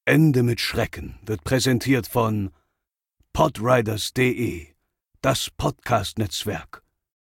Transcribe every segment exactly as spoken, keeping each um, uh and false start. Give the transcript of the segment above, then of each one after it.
Ende mit Schrecken wird präsentiert von podriders punkt de, das Podcast-Netzwerk.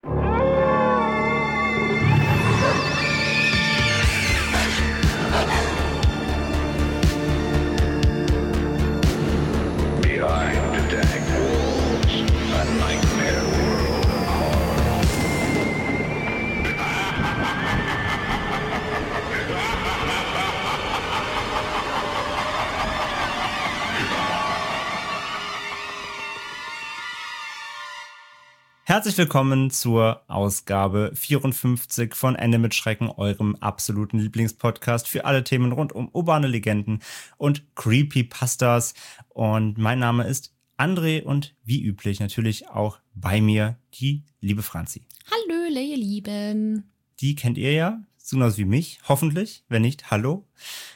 Herzlich willkommen zur Ausgabe vierundfünfzig von Ende mit Schrecken, eurem absoluten Lieblingspodcast für alle Themen rund um urbane Legenden und Creepypastas. Und mein Name ist André und wie üblich natürlich auch bei mir die liebe Franzi. Hallöle, ihr Lieben. Die kennt ihr ja, so genauso wie mich, hoffentlich. Wenn nicht, hallo.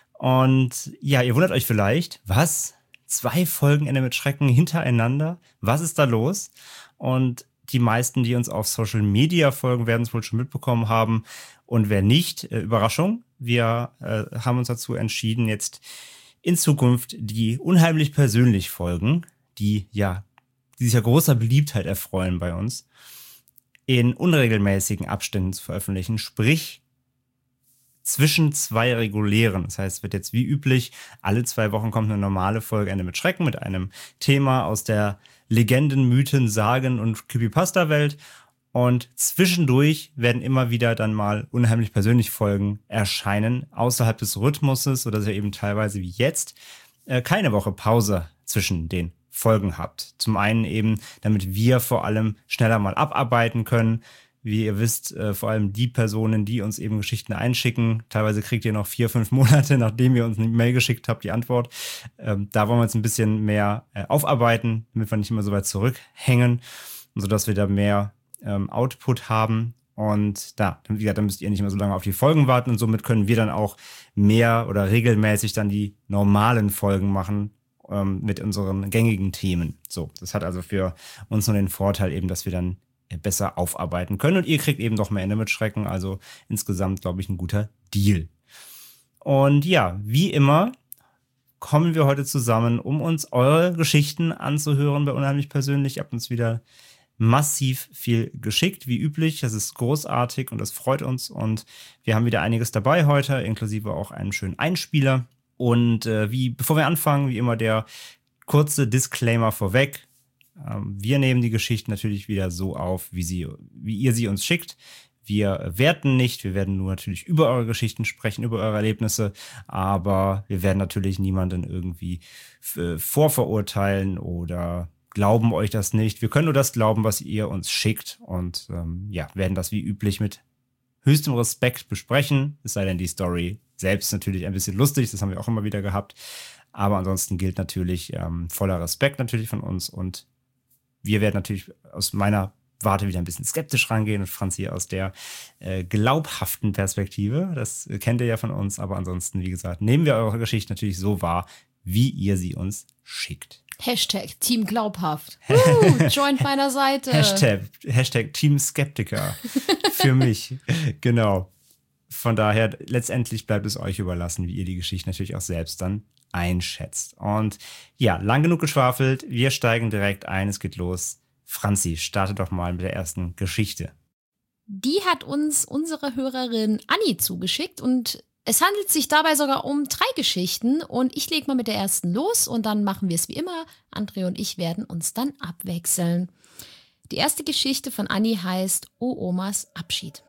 Und ja, ihr wundert euch vielleicht, was? Zwei Folgen Ende mit Schrecken hintereinander? Was ist da los? Und die meisten, die uns auf Social Media folgen, werden es wohl schon mitbekommen haben. Und wer nicht, äh, Überraschung, wir äh, haben uns dazu entschieden, jetzt in Zukunft die unheimlich persönlich Folgen, die ja, die sich ja großer Beliebtheit erfreuen bei uns, in unregelmäßigen Abständen zu veröffentlichen. Sprich, zwischen zwei regulären. Das heißt, es wird jetzt wie üblich, alle zwei Wochen kommt eine normale Folge Ende mit Schrecken mit einem Thema aus der Legenden, Mythen, Sagen und Creepypasta-Welt. Und zwischendurch werden immer wieder dann mal unheimlich persönlich Folgen erscheinen, außerhalb des Rhythmuses, sodass ihr eben teilweise wie jetzt äh, keine Woche Pause zwischen den Folgen habt. Zum einen eben, damit wir vor allem schneller mal abarbeiten können. Wie ihr wisst, äh, vor allem die Personen, die uns eben Geschichten einschicken. Teilweise kriegt ihr noch vier, fünf Monate, nachdem ihr uns eine Mail geschickt habt, die Antwort. Ähm, da wollen wir jetzt ein bisschen mehr äh, aufarbeiten, damit wir nicht immer so weit zurückhängen, sodass wir da mehr ähm, Output haben. Und da, wie gesagt, dann müsst ihr nicht mehr so lange auf die Folgen warten. Und somit können wir dann auch mehr oder regelmäßig dann die normalen Folgen machen ähm, mit unseren gängigen Themen. So, das hat also für uns nur den Vorteil eben, dass wir dann besser aufarbeiten können. Und ihr kriegt eben doch mehr Ende mit Schrecken. Also insgesamt, glaube ich, ein guter Deal. Und ja, wie immer kommen wir heute zusammen, um uns eure Geschichten anzuhören bei Unheimlich Persönlich. Ihr habt uns wieder massiv viel geschickt, wie üblich. Das ist großartig und das freut uns. Und wir haben wieder einiges dabei heute, inklusive auch einen schönen Einspieler. Und äh, wie, bevor wir anfangen, wie immer der kurze Disclaimer vorweg. Wir nehmen die Geschichte natürlich wieder so auf, wie, sie, wie ihr sie uns schickt. Wir werten nicht, wir werden nur natürlich über eure Geschichten sprechen, über eure Erlebnisse, aber wir werden natürlich niemanden irgendwie f- vorverurteilen oder glauben euch das nicht. Wir können nur das glauben, was ihr uns schickt und ähm, ja, werden das wie üblich mit höchstem Respekt besprechen, es sei denn die Story selbst natürlich ein bisschen lustig, das haben wir auch immer wieder gehabt, aber ansonsten gilt natürlich ähm, voller Respekt natürlich von uns und wir werden natürlich aus meiner Warte wieder ein bisschen skeptisch rangehen und Franzi aus der äh, glaubhaften Perspektive. Das äh, kennt ihr ja von uns, aber ansonsten, wie gesagt, nehmen wir eure Geschichte natürlich so wahr, wie ihr sie uns schickt. Hashtag Team Glaubhaft. Uh, joint meiner Seite. Hashtag, Hashtag Team Skeptiker für mich. Genau. Von daher, letztendlich bleibt es euch überlassen, wie ihr die Geschichte natürlich auch selbst dann einschätzt. Und ja, lang genug geschwafelt, wir steigen direkt ein, es geht los. Franzi, starte doch mal mit der ersten Geschichte. Die hat uns unsere Hörerin Anni zugeschickt und es handelt sich dabei sogar um drei Geschichten und ich lege mal mit der ersten los und dann machen wir es wie immer. André und ich werden uns dann abwechseln. Die erste Geschichte von Anni heißt O Omas Abschied.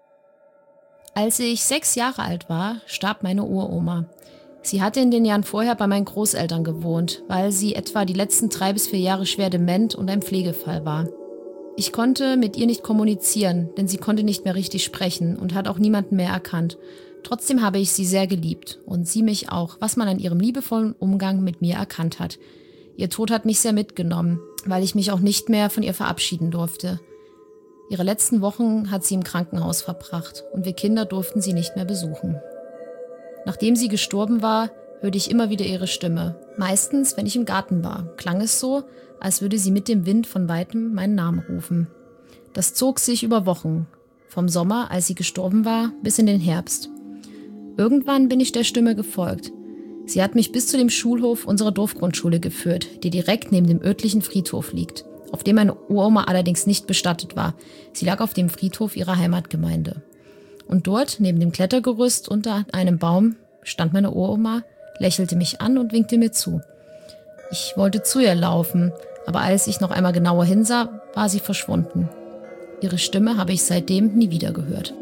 Als ich sechs Jahre alt war, starb meine Uroma. Sie hatte in den Jahren vorher bei meinen Großeltern gewohnt, weil sie etwa die letzten drei bis vier Jahre schwer dement und ein Pflegefall war. Ich konnte mit ihr nicht kommunizieren, denn sie konnte nicht mehr richtig sprechen und hat auch niemanden mehr erkannt. Trotzdem habe ich sie sehr geliebt und sie mich auch, was man an ihrem liebevollen Umgang mit mir erkannt hat. Ihr Tod hat mich sehr mitgenommen, weil ich mich auch nicht mehr von ihr verabschieden durfte. Ihre letzten Wochen hat sie im Krankenhaus verbracht und wir Kinder durften sie nicht mehr besuchen. Nachdem sie gestorben war, hörte ich immer wieder ihre Stimme. Meistens, wenn ich im Garten war, klang es so, als würde sie mit dem Wind von Weitem meinen Namen rufen. Das zog sich über Wochen, vom Sommer, als sie gestorben war, bis in den Herbst. Irgendwann bin ich der Stimme gefolgt. Sie hat mich bis zu dem Schulhof unserer Dorfgrundschule geführt, die direkt neben dem örtlichen Friedhof liegt, auf dem meine Uroma allerdings nicht bestattet war. Sie lag auf dem Friedhof ihrer Heimatgemeinde. Und dort, neben dem Klettergerüst unter einem Baum, stand meine Uroma, lächelte mich an und winkte mir zu. Ich wollte zu ihr laufen, aber als ich noch einmal genauer hinsah, war sie verschwunden. Ihre Stimme habe ich seitdem nie wieder gehört.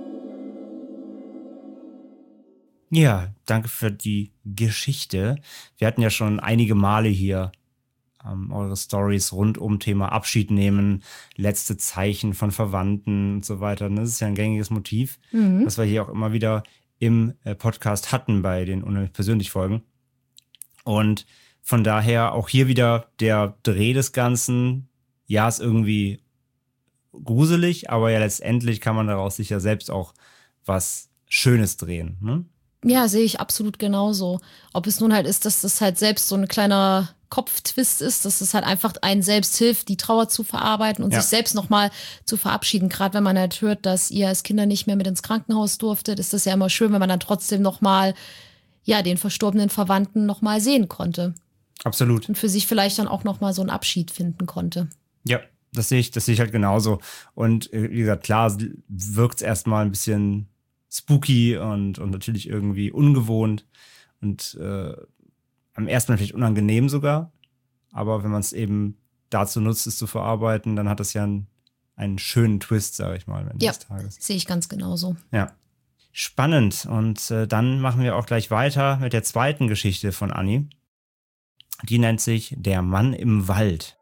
Ja, danke für die Geschichte. Wir hatten ja schon einige Male hier ähm, eure Stories rund um Thema Abschied nehmen, letzte Zeichen von Verwandten und so weiter. Das ist ja ein gängiges Motiv, mhm. das wir hier auch immer wieder im äh, Podcast hatten bei den Unheimlich persönlich Folgen. Und von daher auch hier wieder der Dreh des Ganzen. Ja, ist irgendwie gruselig, aber ja letztendlich kann man daraus sicher selbst auch was Schönes drehen, ne? Ja, sehe ich absolut genauso. Ob es nun halt ist, dass das halt selbst so ein kleiner Kopftwist ist, dass es halt einfach einen selbst hilft, die Trauer zu verarbeiten und ja. sich selbst nochmal zu verabschieden. Gerade wenn man halt hört, dass ihr als Kinder nicht mehr mit ins Krankenhaus durftet, ist das ja immer schön, wenn man dann trotzdem nochmal ja, den verstorbenen Verwandten nochmal sehen konnte. Absolut. Und für sich vielleicht dann auch nochmal so einen Abschied finden konnte. Ja, das sehe ich, das sehe ich halt genauso. Und wie gesagt, klar wirkt es erstmal ein bisschen spooky und, und natürlich irgendwie ungewohnt und äh, am ersten Mal vielleicht unangenehm sogar. Aber wenn man es eben dazu nutzt, es zu verarbeiten, dann hat das ja einen, einen schönen Twist, sage ich mal, am Ende ja, des Tages. Sehe ich ganz genauso. Ja, spannend. Und äh, dann machen wir auch gleich weiter mit der zweiten Geschichte von Anni. Die nennt sich Der Mann im Wald.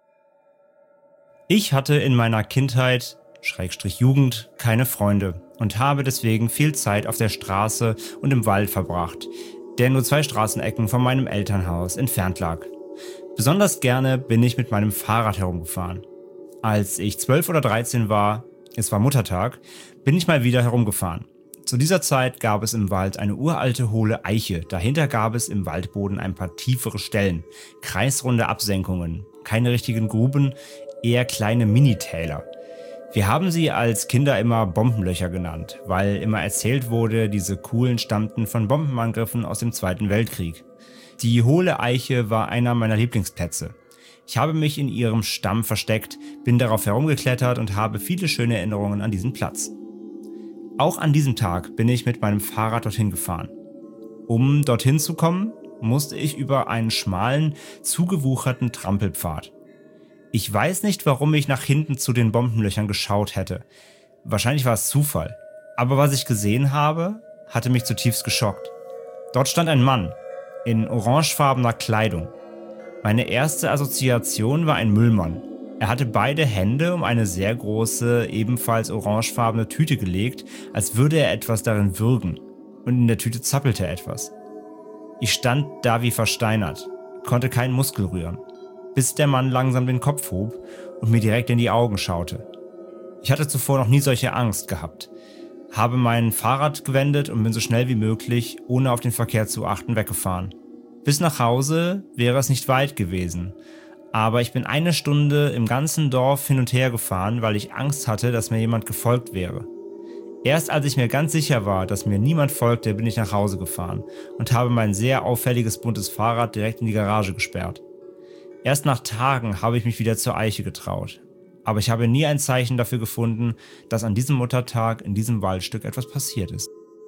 Ich hatte in meiner Kindheit, Schrägstrich Jugend, keine Freunde und habe deswegen viel Zeit auf der Straße und im Wald verbracht, der nur zwei Straßenecken von meinem Elternhaus entfernt lag. Besonders gerne bin ich mit meinem Fahrrad herumgefahren. Als ich zwölf oder dreizehn war, es war Muttertag, bin ich mal wieder herumgefahren. Zu dieser Zeit gab es im Wald eine uralte hohle Eiche, dahinter gab es im Waldboden ein paar tiefere Stellen, kreisrunde Absenkungen, keine richtigen Gruben, eher kleine Minitäler. Wir haben sie als Kinder immer Bombenlöcher genannt, weil immer erzählt wurde, diese Kuhlen stammten von Bombenangriffen aus dem Zweiten Weltkrieg. Die hohle Eiche war einer meiner Lieblingsplätze. Ich habe mich in ihrem Stamm versteckt, bin darauf herumgeklettert und habe viele schöne Erinnerungen an diesen Platz. Auch an diesem Tag bin ich mit meinem Fahrrad dorthin gefahren. Um dorthin zu kommen, musste ich über einen schmalen, zugewucherten Trampelpfad. Ich weiß nicht, warum ich nach hinten zu den Bombenlöchern geschaut hätte. Wahrscheinlich war es Zufall. Aber was ich gesehen habe, hatte mich zutiefst geschockt. Dort stand ein Mann in orangefarbener Kleidung. Meine erste Assoziation war ein Müllmann. Er hatte beide Hände um eine sehr große, ebenfalls orangefarbene Tüte gelegt, als würde er etwas darin würgen. Und in der Tüte zappelte etwas. Ich stand da wie versteinert, konnte keinen Muskel rühren, bis der Mann langsam den Kopf hob und mir direkt in die Augen schaute. Ich hatte zuvor noch nie solche Angst gehabt, habe mein Fahrrad gewendet und bin so schnell wie möglich, ohne auf den Verkehr zu achten, weggefahren. Bis nach Hause wäre es nicht weit gewesen, aber ich bin eine Stunde im ganzen Dorf hin und her gefahren, weil ich Angst hatte, dass mir jemand gefolgt wäre. Erst als ich mir ganz sicher war, dass mir niemand folgte, bin ich nach Hause gefahren und habe mein sehr auffälliges buntes Fahrrad direkt in die Garage gesperrt. Erst nach Tagen habe ich mich wieder zur Eiche getraut. Aber ich habe nie ein Zeichen dafür gefunden, dass an diesem Muttertag in diesem Waldstück etwas passiert ist.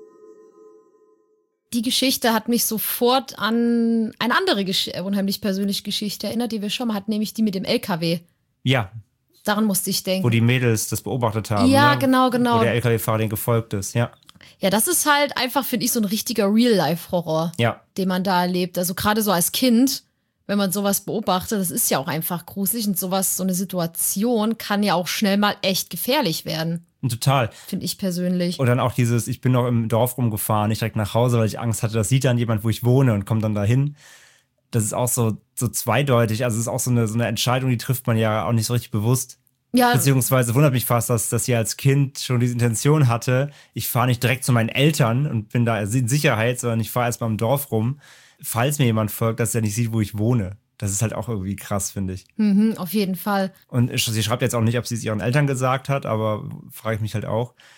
Die Geschichte hat mich sofort an eine andere Gesch- unheimlich persönliche Geschichte erinnert, die wir schon mal hatten, nämlich die mit dem L K W. Ja. Daran musste ich denken. Wo die Mädels das beobachtet haben. Ja, ne? genau, genau. Wo der L K W-Fahrer denen gefolgt ist, ja. Ja, das ist halt einfach, finde ich, so ein richtiger Real-Life-Horror, ja. den man da erlebt. Also gerade so als Kind, wenn man sowas beobachtet, das ist ja auch einfach gruselig und sowas, so eine Situation kann ja auch schnell mal echt gefährlich werden. Total. Finde ich persönlich. Und dann auch dieses, ich bin noch im Dorf rumgefahren, nicht direkt nach Hause, weil ich Angst hatte, das sieht dann jemand, wo ich wohne und kommt dann dahin. Das ist auch so, so zweideutig. Also es ist auch so eine, so eine Entscheidung, die trifft man ja auch nicht so richtig bewusst. Ja. Beziehungsweise wundert mich fast, dass, dass sie als Kind schon diese Intention hatte, ich fahre nicht direkt zu meinen Eltern und bin da in Sicherheit, sondern ich fahre erstmal im Dorf rum, falls mir jemand folgt, dass er nicht sieht, wo ich wohne. Das ist halt auch irgendwie krass, finde ich. Mhm, auf jeden Fall. Und sie schreibt jetzt auch nicht, ob sie es ihren Eltern gesagt hat, aber frage ich mich halt auch,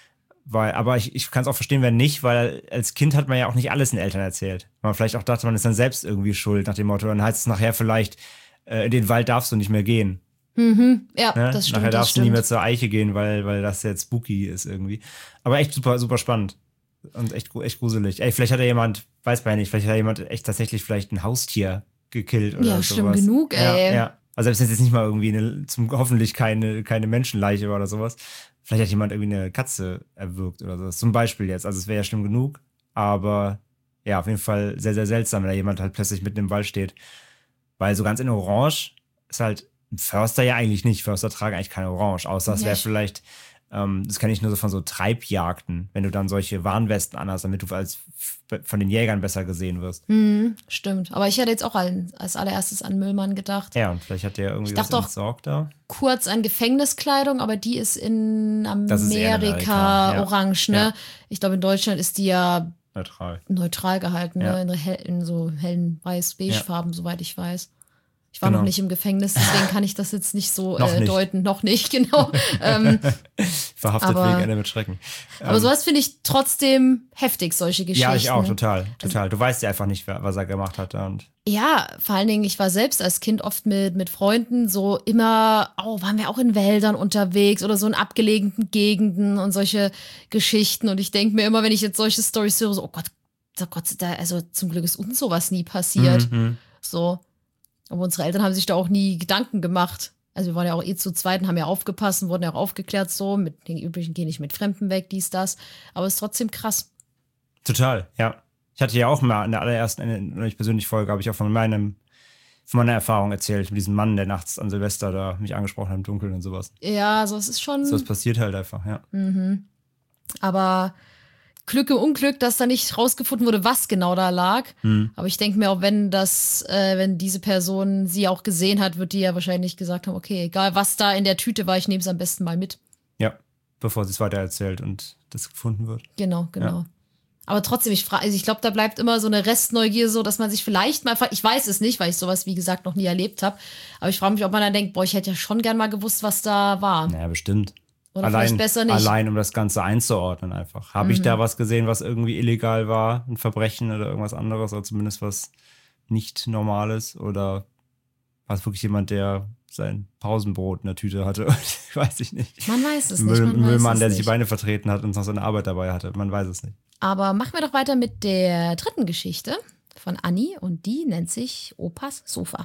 Weil, aber ich, ich kann es auch verstehen, wenn nicht, weil als Kind hat man ja auch nicht alles den Eltern erzählt. Man vielleicht auch dachte, man ist dann selbst irgendwie schuld, nach dem Motto, dann heißt es nachher vielleicht, äh, in den Wald darfst du nicht mehr gehen. Mhm. Ja, Ne? das stimmt. Nachher das darfst stimmt. du nie mehr zur Eiche gehen, weil, weil das jetzt spooky ist irgendwie. Aber echt super, super spannend. Und echt, echt gruselig. Ey, vielleicht hat ja jemand, weiß man ja nicht, vielleicht hat ja jemand echt tatsächlich vielleicht ein Haustier gekillt oder Ja, sowas. schlimm genug, ey. Ja, ja. Also selbst wenn es jetzt nicht mal irgendwie eine, zum, hoffentlich keine, keine Menschenleiche war oder sowas. Vielleicht hat jemand irgendwie eine Katze erwürgt oder sowas. Zum Beispiel jetzt. Also es wäre ja schlimm genug. Aber ja, auf jeden Fall sehr, sehr seltsam, wenn da jemand halt plötzlich mitten im Wald steht. Weil so ganz in Orange ist halt Förster ja eigentlich nicht. Förster tragen eigentlich keine Orange. Außer es Ja, wäre ich- vielleicht, ähm, das kenne ich nur so von so Treibjagden, wenn du dann solche Warnwesten anhast, damit du als von den Jägern besser gesehen wirst. Mhm, stimmt. Aber ich hätte jetzt auch als, als allererstes an Müllmann gedacht. Ja, und vielleicht hat der irgendwie Ich was dachte auch- entsorgt da. Kurz an Gefängniskleidung, aber die ist in Das ist eher in Amerika, Amerika, ja. orange, ne? Ja. Ich glaube, in Deutschland ist die ja Neutral. neutral gehalten, Ja. ne? In, hell, in so hellen weiß-beige-Farben, soweit ich weiß. Ich war Genau. noch nicht im Gefängnis, deswegen kann ich das jetzt nicht so Noch äh, nicht. deuten. Noch nicht, genau. ähm, Verhaftet Aber- wegen Ende mit Schrecken. aber sowas finde ich trotzdem heftig, solche Geschichten. Ja, ich auch, total. Total. Du weißt ja einfach nicht, wer- was er gemacht hat. Und Ja, vor allen Dingen, ich war selbst als Kind oft mit, mit Freunden so immer, oh, waren wir auch in Wäldern unterwegs oder so in abgelegenen Gegenden und solche Geschichten. Und ich denke mir immer, wenn ich jetzt solche Storys höre, so, oh Gott, oh Gott, da, also zum Glück ist uns sowas nie passiert. Mhm. So. Aber unsere Eltern haben sich da auch nie Gedanken gemacht. Also wir waren ja auch eh zu zweit und haben ja aufgepasst und wurden ja auch aufgeklärt so. Mit den üblichen gehe ich mit Fremden weg, dies, das. Aber es ist trotzdem krass. Total, ja. Ich hatte ja auch mal in der allerersten, in der persönlich Folge, habe ich auch von meinem, von meiner Erfahrung erzählt, mit diesem Mann, der nachts an Silvester da mich angesprochen hat im Dunkeln und sowas. Ja, also es ist schon. So, das passiert halt einfach, ja. Aber Glück im Unglück, dass da nicht rausgefunden wurde, was genau da lag. Hm. Aber ich denke mir auch, wenn das, äh, wenn diese Person sie auch gesehen hat, wird die ja wahrscheinlich gesagt haben, okay, egal was da in der Tüte war, ich nehme es am besten mal mit. Ja, bevor sie es weiter erzählt und das gefunden wird. Genau, genau. Ja. Aber trotzdem, ich frage, also ich glaube, da bleibt immer so eine Restneugier, so dass man sich vielleicht mal, fra- ich weiß es nicht, weil ich sowas, wie gesagt, noch nie erlebt habe. Aber ich frage mich, ob man dann denkt, boah, ich hätte ja schon gern mal gewusst, was da war. Naja, bestimmt. Oder allein, vielleicht besser nicht. Mhm. allein, um das Ganze einzuordnen einfach. Habe ich da was gesehen, was irgendwie illegal war? Ein Verbrechen oder irgendwas anderes? Oder zumindest was nicht Normales? Oder war es wirklich jemand, der sein Pausenbrot in der Tüte hatte? Weiß ich nicht. Man weiß es Ein nicht. Müll, Man weiß Müllmann, es der sich die nicht. Beine vertreten hat und noch seine Arbeit dabei hatte. Man weiß es nicht. Aber machen wir doch weiter mit der dritten Geschichte von Anni und die nennt sich Opas Sofa.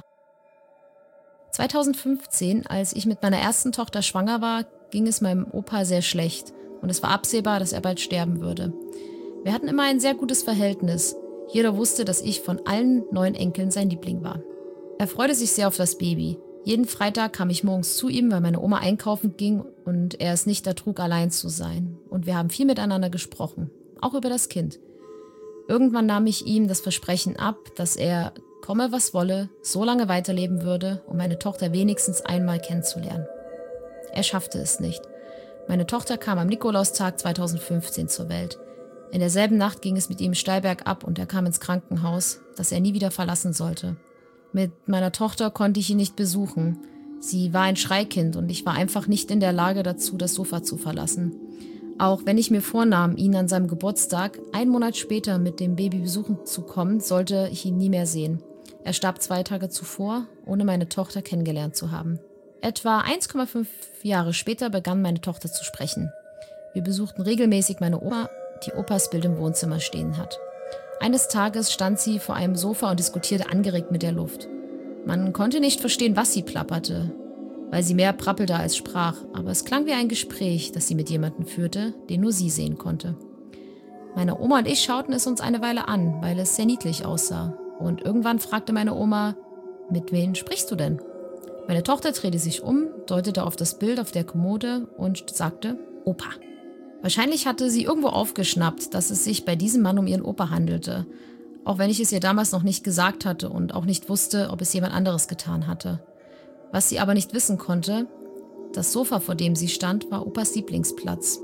zweitausendfünfzehn, als ich mit meiner ersten Tochter schwanger war, ging es meinem Opa sehr schlecht und es war absehbar, dass er bald sterben würde. Wir hatten immer ein sehr gutes Verhältnis. Jeder wusste, dass ich von allen neun Enkeln sein Liebling war. Er freute sich sehr auf das Baby. Jeden Freitag kam ich morgens zu ihm, weil meine Oma einkaufen ging und er es nicht ertrug, allein zu sein. Und wir haben viel miteinander gesprochen, auch über das Kind. Irgendwann nahm ich ihm das Versprechen ab, dass er, komme was wolle, so lange weiterleben würde, um meine Tochter wenigstens einmal kennenzulernen. Er schaffte es nicht. Meine Tochter kam am Nikolaustag zweitausendfünfzehn zur Welt. In derselben Nacht ging es mit ihm steil bergab und er kam ins Krankenhaus, das er nie wieder verlassen sollte. Mit meiner Tochter konnte ich ihn nicht besuchen. Sie war ein Schreikind und ich war einfach nicht in der Lage dazu, das Sofa zu verlassen. Auch wenn ich mir vornahm, ihn an seinem Geburtstag, einen Monat später mit dem Baby besuchen zu kommen, sollte ich ihn nie mehr sehen. Er starb zwei Tage zuvor, ohne meine Tochter kennengelernt zu haben. Etwa eins Komma fünf Jahre später begann meine Tochter zu sprechen. Wir besuchten regelmäßig meine Oma, die Opas Bild im Wohnzimmer stehen hat. Eines Tages stand sie vor einem Sofa und diskutierte angeregt mit der Luft. Man konnte nicht verstehen, was sie plapperte, weil sie mehr prappelte als sprach, aber es klang wie ein Gespräch, das sie mit jemandem führte, den nur sie sehen konnte. Meine Oma und ich schauten es uns eine Weile an, weil es sehr niedlich aussah. Und irgendwann fragte meine Oma, mit wem sprichst du denn? Meine Tochter drehte sich um, deutete auf das Bild auf der Kommode und sagte, Opa. Wahrscheinlich hatte sie irgendwo aufgeschnappt, dass es sich bei diesem Mann um ihren Opa handelte, auch wenn ich es ihr damals noch nicht gesagt hatte und auch nicht wusste, ob es jemand anderes getan hatte. Was sie aber nicht wissen konnte, das Sofa, vor dem sie stand, war Opas Lieblingsplatz.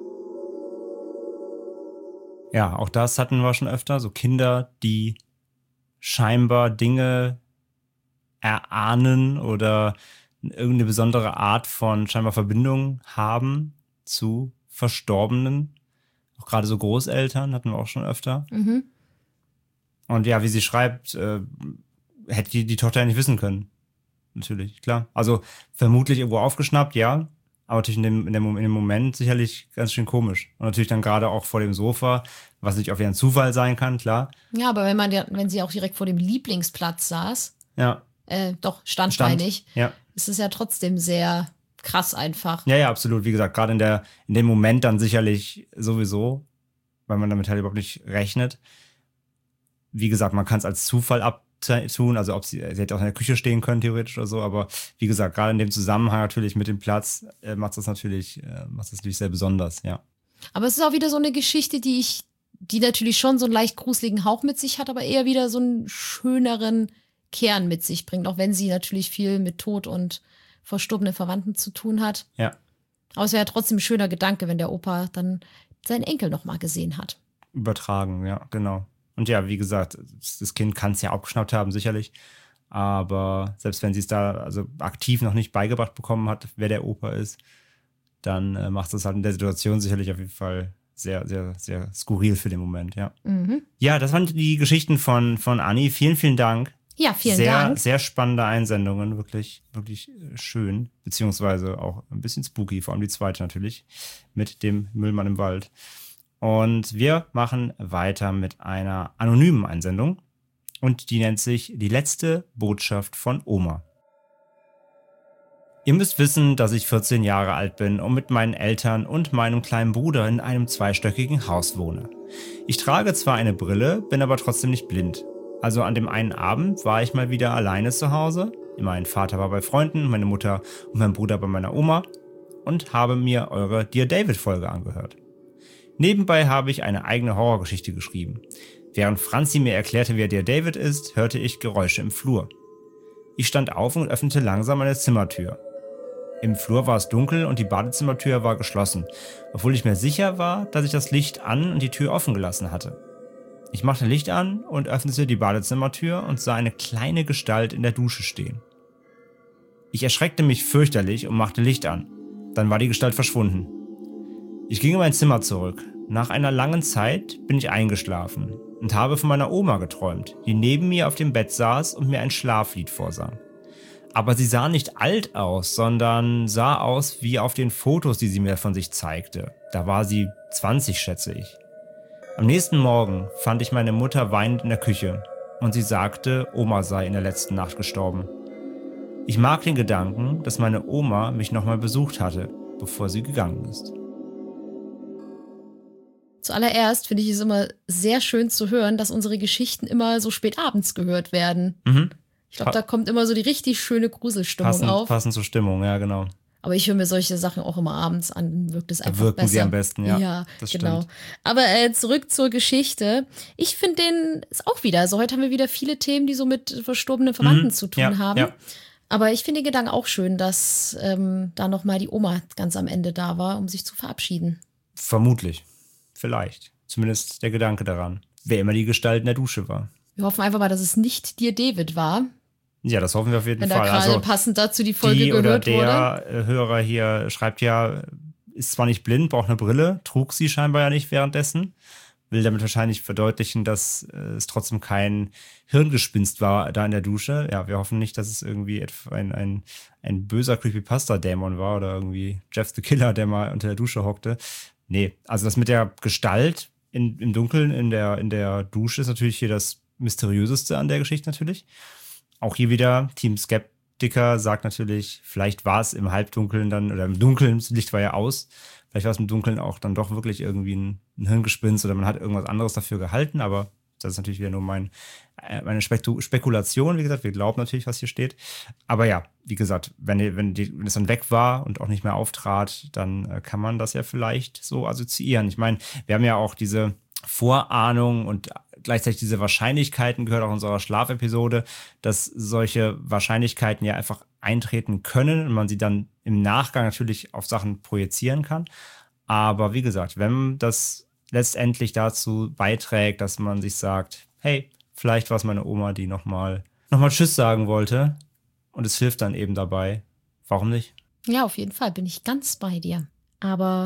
Ja, auch das hatten wir schon öfter. So Kinder, die scheinbar Dinge erahnen oder irgendeine besondere Art von scheinbar Verbindung haben zu Verstorbenen. Auch gerade so Großeltern hatten wir auch schon öfter. Mhm. Und ja, wie sie schreibt, äh, hätte die, die Tochter ja nicht wissen können. Natürlich, klar. Also vermutlich irgendwo aufgeschnappt, ja. Aber natürlich in dem, in, dem, in dem Moment sicherlich ganz schön komisch. Und natürlich dann gerade auch vor dem Sofa, was nicht auf ihren Zufall sein kann, klar. Ja, aber wenn man ja, wenn sie auch direkt vor dem Lieblingsplatz saß, Ja. äh, doch, stand, Stand. meine ich, Ja. ist es ja trotzdem sehr krass einfach. Ja, ja, absolut. Wie gesagt, gerade in der, in dem Moment dann sicherlich sowieso, weil man damit halt überhaupt nicht rechnet. Wie gesagt, man kann es als Zufall abtun, also ob sie, sie hätte auch in der Küche stehen können, theoretisch oder so, aber wie gesagt, gerade in dem Zusammenhang natürlich mit dem Platz äh, macht das natürlich, äh, macht das natürlich sehr besonders, ja. Aber es ist auch wieder so eine Geschichte, die ich, die natürlich schon so einen leicht gruseligen Hauch mit sich hat, aber eher wieder so einen schöneren Kern mit sich bringt, auch wenn sie natürlich viel mit Tod und verstorbenen Verwandten zu tun hat. Ja. Aber es wäre ja trotzdem ein schöner Gedanke, wenn der Opa dann seinen Enkel noch mal gesehen hat. Übertragen, ja, genau. Und ja, wie gesagt, das Kind kann es ja aufgeschnappt haben, sicherlich. Aber selbst wenn sie es da also aktiv noch nicht beigebracht bekommen hat, wer der Opa ist, dann äh, macht es halt in der Situation sicherlich auf jeden Fall sehr, sehr, sehr skurril für den Moment, ja. Mhm. Ja, das waren die Geschichten von, von Anni. Vielen, vielen Dank. Ja, vielen sehr, Dank. Sehr spannende Einsendungen, wirklich, wirklich schön. Beziehungsweise auch ein bisschen spooky, vor allem die zweite natürlich, mit dem Müllmann im Wald. Und wir machen weiter mit einer anonymen Einsendung. Und die nennt sich Die letzte Botschaft von Oma. Ihr müsst wissen, dass ich vierzehn Jahre alt bin und mit meinen Eltern und meinem kleinen Bruder in einem zweistöckigen Haus wohne. Ich trage zwar eine Brille, bin aber trotzdem nicht blind. Also an dem einen Abend war ich mal wieder alleine zu Hause. Mein Vater war bei Freunden, meine Mutter und mein Bruder bei meiner Oma und habe mir eure Dear David-Folge angehört. Nebenbei habe ich eine eigene Horrorgeschichte geschrieben. Während Franzi mir erklärte, wer Dear David ist, hörte ich Geräusche im Flur. Ich stand auf und öffnete langsam meine Zimmertür. Im Flur war es dunkel und die Badezimmertür war geschlossen, obwohl ich mir sicher war, dass ich das Licht an und die Tür offen gelassen hatte. Ich machte Licht an und öffnete die Badezimmertür und sah eine kleine Gestalt in der Dusche stehen. Ich erschreckte mich fürchterlich und machte Licht an. Dann war die Gestalt verschwunden. Ich ging in mein Zimmer zurück. Nach einer langen Zeit bin ich eingeschlafen und habe von meiner Oma geträumt, die neben mir auf dem Bett saß und mir ein Schlaflied vorsang. Aber sie sah nicht alt aus, sondern sah aus wie auf den Fotos, die sie mir von sich zeigte. Da war sie zwanzig, schätze ich. Am nächsten Morgen fand ich meine Mutter weinend in der Küche und sie sagte, Oma sei in der letzten Nacht gestorben. Ich mag den Gedanken, dass meine Oma mich nochmal besucht hatte, bevor sie gegangen ist. Zuallererst finde ich es immer sehr schön zu hören, dass unsere Geschichten immer so spät abends gehört werden. Mhm. Ich glaube, da kommt immer so die richtig schöne Gruselstimmung Passend, auf. passend zur Stimmung, ja, genau. Aber ich höre mir solche Sachen auch immer abends an, wirkt es einfach wirken besser. sie am besten, ja. Ja, das genau. stimmt. Aber äh, zurück zur Geschichte. Ich finde den ist auch wieder. Also heute haben wir wieder viele Themen, die so mit verstorbenen Verwandten Mhm. zu tun Ja, haben. ja. Aber ich finde den Gedanken auch schön, dass ähm, da nochmal die Oma ganz am Ende da war, um sich zu verabschieden. Vermutlich. Vielleicht. Zumindest der Gedanke daran. Wer immer die Gestalt in der Dusche war. Wir hoffen einfach mal, dass es nicht Dear David war, Ja, das hoffen wir auf jeden wenn da Fall. gerade Also passend dazu die Folge die oder gehört wurde. der äh, Hörer hier schreibt ja, ist zwar nicht blind, braucht eine Brille, trug sie scheinbar ja nicht währenddessen. Will damit wahrscheinlich verdeutlichen, dass äh, es trotzdem kein Hirngespinst war da in der Dusche. Ja, wir hoffen nicht, dass es irgendwie etwa ein, ein, ein böser Creepypasta-Dämon war oder irgendwie Jeff the Killer, der mal unter der Dusche hockte. Nee, also das mit der Gestalt in, im Dunkeln in der, in der Dusche ist natürlich hier das Mysteriöseste an der Geschichte natürlich. Auch hier wieder, Team Skeptiker sagt natürlich, vielleicht war es im Halbdunkeln dann, oder im Dunkeln, das Licht war ja aus, vielleicht war es im Dunkeln auch dann doch wirklich irgendwie ein, ein Hirngespinst oder man hat irgendwas anderes dafür gehalten, aber das ist natürlich wieder nur mein, meine Spektu- Spekulation, wie gesagt, wir glauben natürlich, was hier steht. Aber ja, wie gesagt, wenn, die, wenn, die, wenn es dann weg war und auch nicht mehr auftrat, dann äh, kann man das ja vielleicht so assoziieren. Ich meine, wir haben ja auch diese Vorahnung und gleichzeitig diese Wahrscheinlichkeiten gehört auch in unserer Schlafepisode, dass solche Wahrscheinlichkeiten ja einfach eintreten können und man sie dann im Nachgang natürlich auf Sachen projizieren kann. Aber wie gesagt, wenn das letztendlich dazu beiträgt, dass man sich sagt, hey, vielleicht war es meine Oma, die nochmal noch mal Tschüss sagen wollte und es hilft dann eben dabei, warum nicht? Ja, auf jeden Fall bin ich ganz bei dir. Aber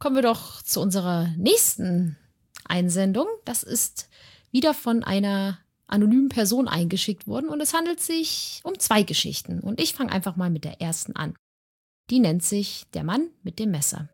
kommen wir doch zu unserer nächsten Einsendung. Das ist wieder von einer anonymen Person eingeschickt worden und es handelt sich um zwei Geschichten. Und ich fange einfach mal mit der ersten an. Die nennt sich Der Mann mit dem Messer.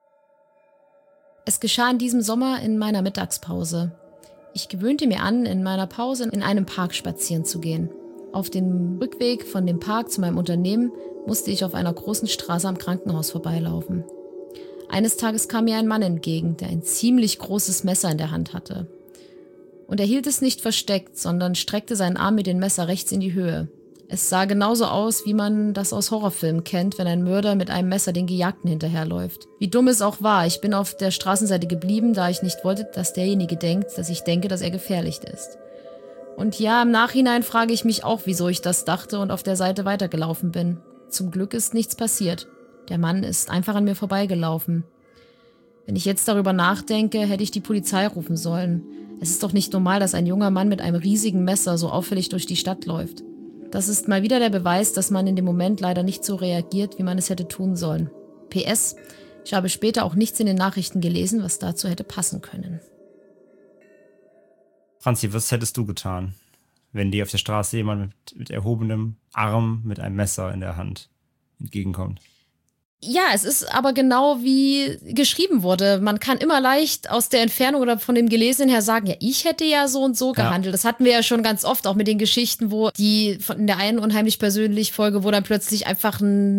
Es geschah in diesem Sommer in meiner Mittagspause. Ich gewöhnte mir an, in meiner Pause in einem Park spazieren zu gehen. Auf dem Rückweg von dem Park zu meinem Unternehmen musste ich auf einer großen Straße am Krankenhaus vorbeilaufen. Eines Tages kam mir ein Mann entgegen, der ein ziemlich großes Messer in der Hand hatte. Und er hielt es nicht versteckt, sondern streckte seinen Arm mit dem Messer rechts in die Höhe. Es sah genauso aus, wie man das aus Horrorfilmen kennt, wenn ein Mörder mit einem Messer den Gejagten hinterherläuft. Wie dumm es auch war, ich bin auf der Straßenseite geblieben, da ich nicht wollte, dass derjenige denkt, dass ich denke, dass er gefährlich ist. Und ja, im Nachhinein frage ich mich auch, wieso ich das dachte und auf der Seite weitergelaufen bin. Zum Glück ist nichts passiert. Der Mann ist einfach an mir vorbeigelaufen. Wenn ich jetzt darüber nachdenke, hätte ich die Polizei rufen sollen. Es ist doch nicht normal, dass ein junger Mann mit einem riesigen Messer so auffällig durch die Stadt läuft. Das ist mal wieder der Beweis, dass man in dem Moment leider nicht so reagiert, wie man es hätte tun sollen. P S. Ich habe später auch nichts in den Nachrichten gelesen, was dazu hätte passen können. Franzi, was hättest du getan, wenn dir auf der Straße jemand mit, mit erhobenem Arm mit einem Messer in der Hand entgegenkommt? Ja, es ist aber genau wie geschrieben wurde. Man kann immer leicht aus der Entfernung oder von dem Gelesenen her sagen, ja, ich hätte ja so und so gehandelt. Ja. Das hatten wir ja schon ganz oft, auch mit den Geschichten, wo die von in der einen unheimlich persönlich Folge, wo dann plötzlich einfach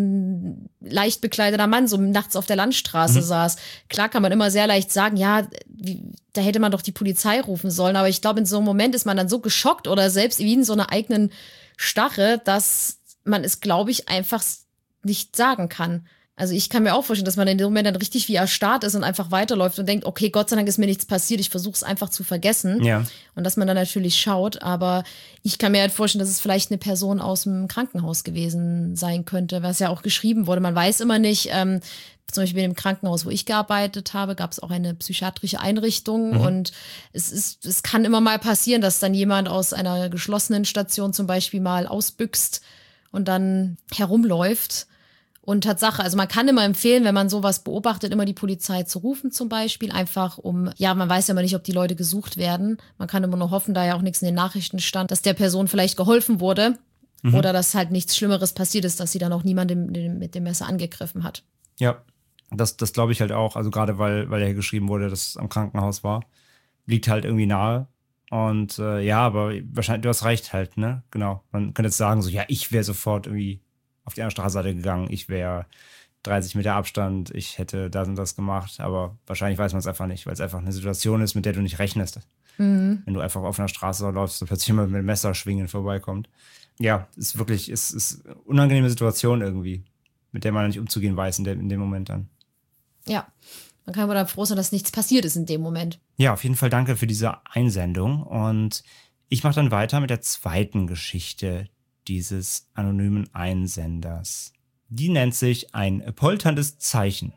ein leicht bekleideter Mann so nachts auf der Landstraße mhm. saß. Klar kann man immer sehr leicht sagen, ja, wie, da hätte man doch die Polizei rufen sollen. Aber ich glaube, in so einem Moment ist man dann so geschockt oder selbst wie in so einer eigenen Starre, dass man es, glaube ich, einfach nicht sagen kann. Also ich kann mir auch vorstellen, dass man in dem Moment dann richtig wie erstarrt ist und einfach weiterläuft und denkt, okay, Gott sei Dank ist mir nichts passiert, ich versuche es einfach zu vergessen. Ja. Und dass man dann natürlich schaut, aber ich kann mir halt vorstellen, dass es vielleicht eine Person aus dem Krankenhaus gewesen sein könnte, was ja auch geschrieben wurde. Man weiß immer nicht, ähm, zum Beispiel in dem Krankenhaus, wo ich gearbeitet habe, gab es auch eine psychiatrische Einrichtung mhm. und es ist, es kann immer mal passieren, dass dann jemand aus einer geschlossenen Station zum Beispiel mal ausbüchst und dann herumläuft. Und Tatsache, also man kann immer empfehlen, wenn man sowas beobachtet, immer die Polizei zu rufen zum Beispiel, einfach um, ja, man weiß ja immer nicht, ob die Leute gesucht werden. Man kann immer nur hoffen, da ja auch nichts in den Nachrichten stand, dass der Person vielleicht geholfen wurde mhm. oder dass halt nichts Schlimmeres passiert ist, dass sie dann auch niemanden mit dem Messer angegriffen hat. Ja, das, das glaube ich halt auch, also gerade weil, weil ja geschrieben wurde, dass es am Krankenhaus war, liegt halt irgendwie nahe. Und äh, ja, aber wahrscheinlich, du hast recht halt, ne? Genau, man könnte jetzt sagen so, ja, ich wäre sofort irgendwie auf die andere Straßenseite gegangen, ich wäre dreißig Meter Abstand, ich hätte das und das gemacht, aber wahrscheinlich weiß man es einfach nicht, weil es einfach eine Situation ist, mit der du nicht rechnest. Mhm. Wenn du einfach auf einer Straße läufst und plötzlich jemand mit einem Messer schwingen vorbeikommt. Ja, ist wirklich, ist, ist eine unangenehme Situation irgendwie, mit der man nicht umzugehen weiß in, der, in dem Moment dann. Ja, man kann aber dann froh sein, dass nichts passiert ist in dem Moment. Ja, auf jeden Fall danke für diese Einsendung und ich mache dann weiter mit der zweiten Geschichte dieses anonymen Einsenders. Die nennt sich ein polterndes Zeichen.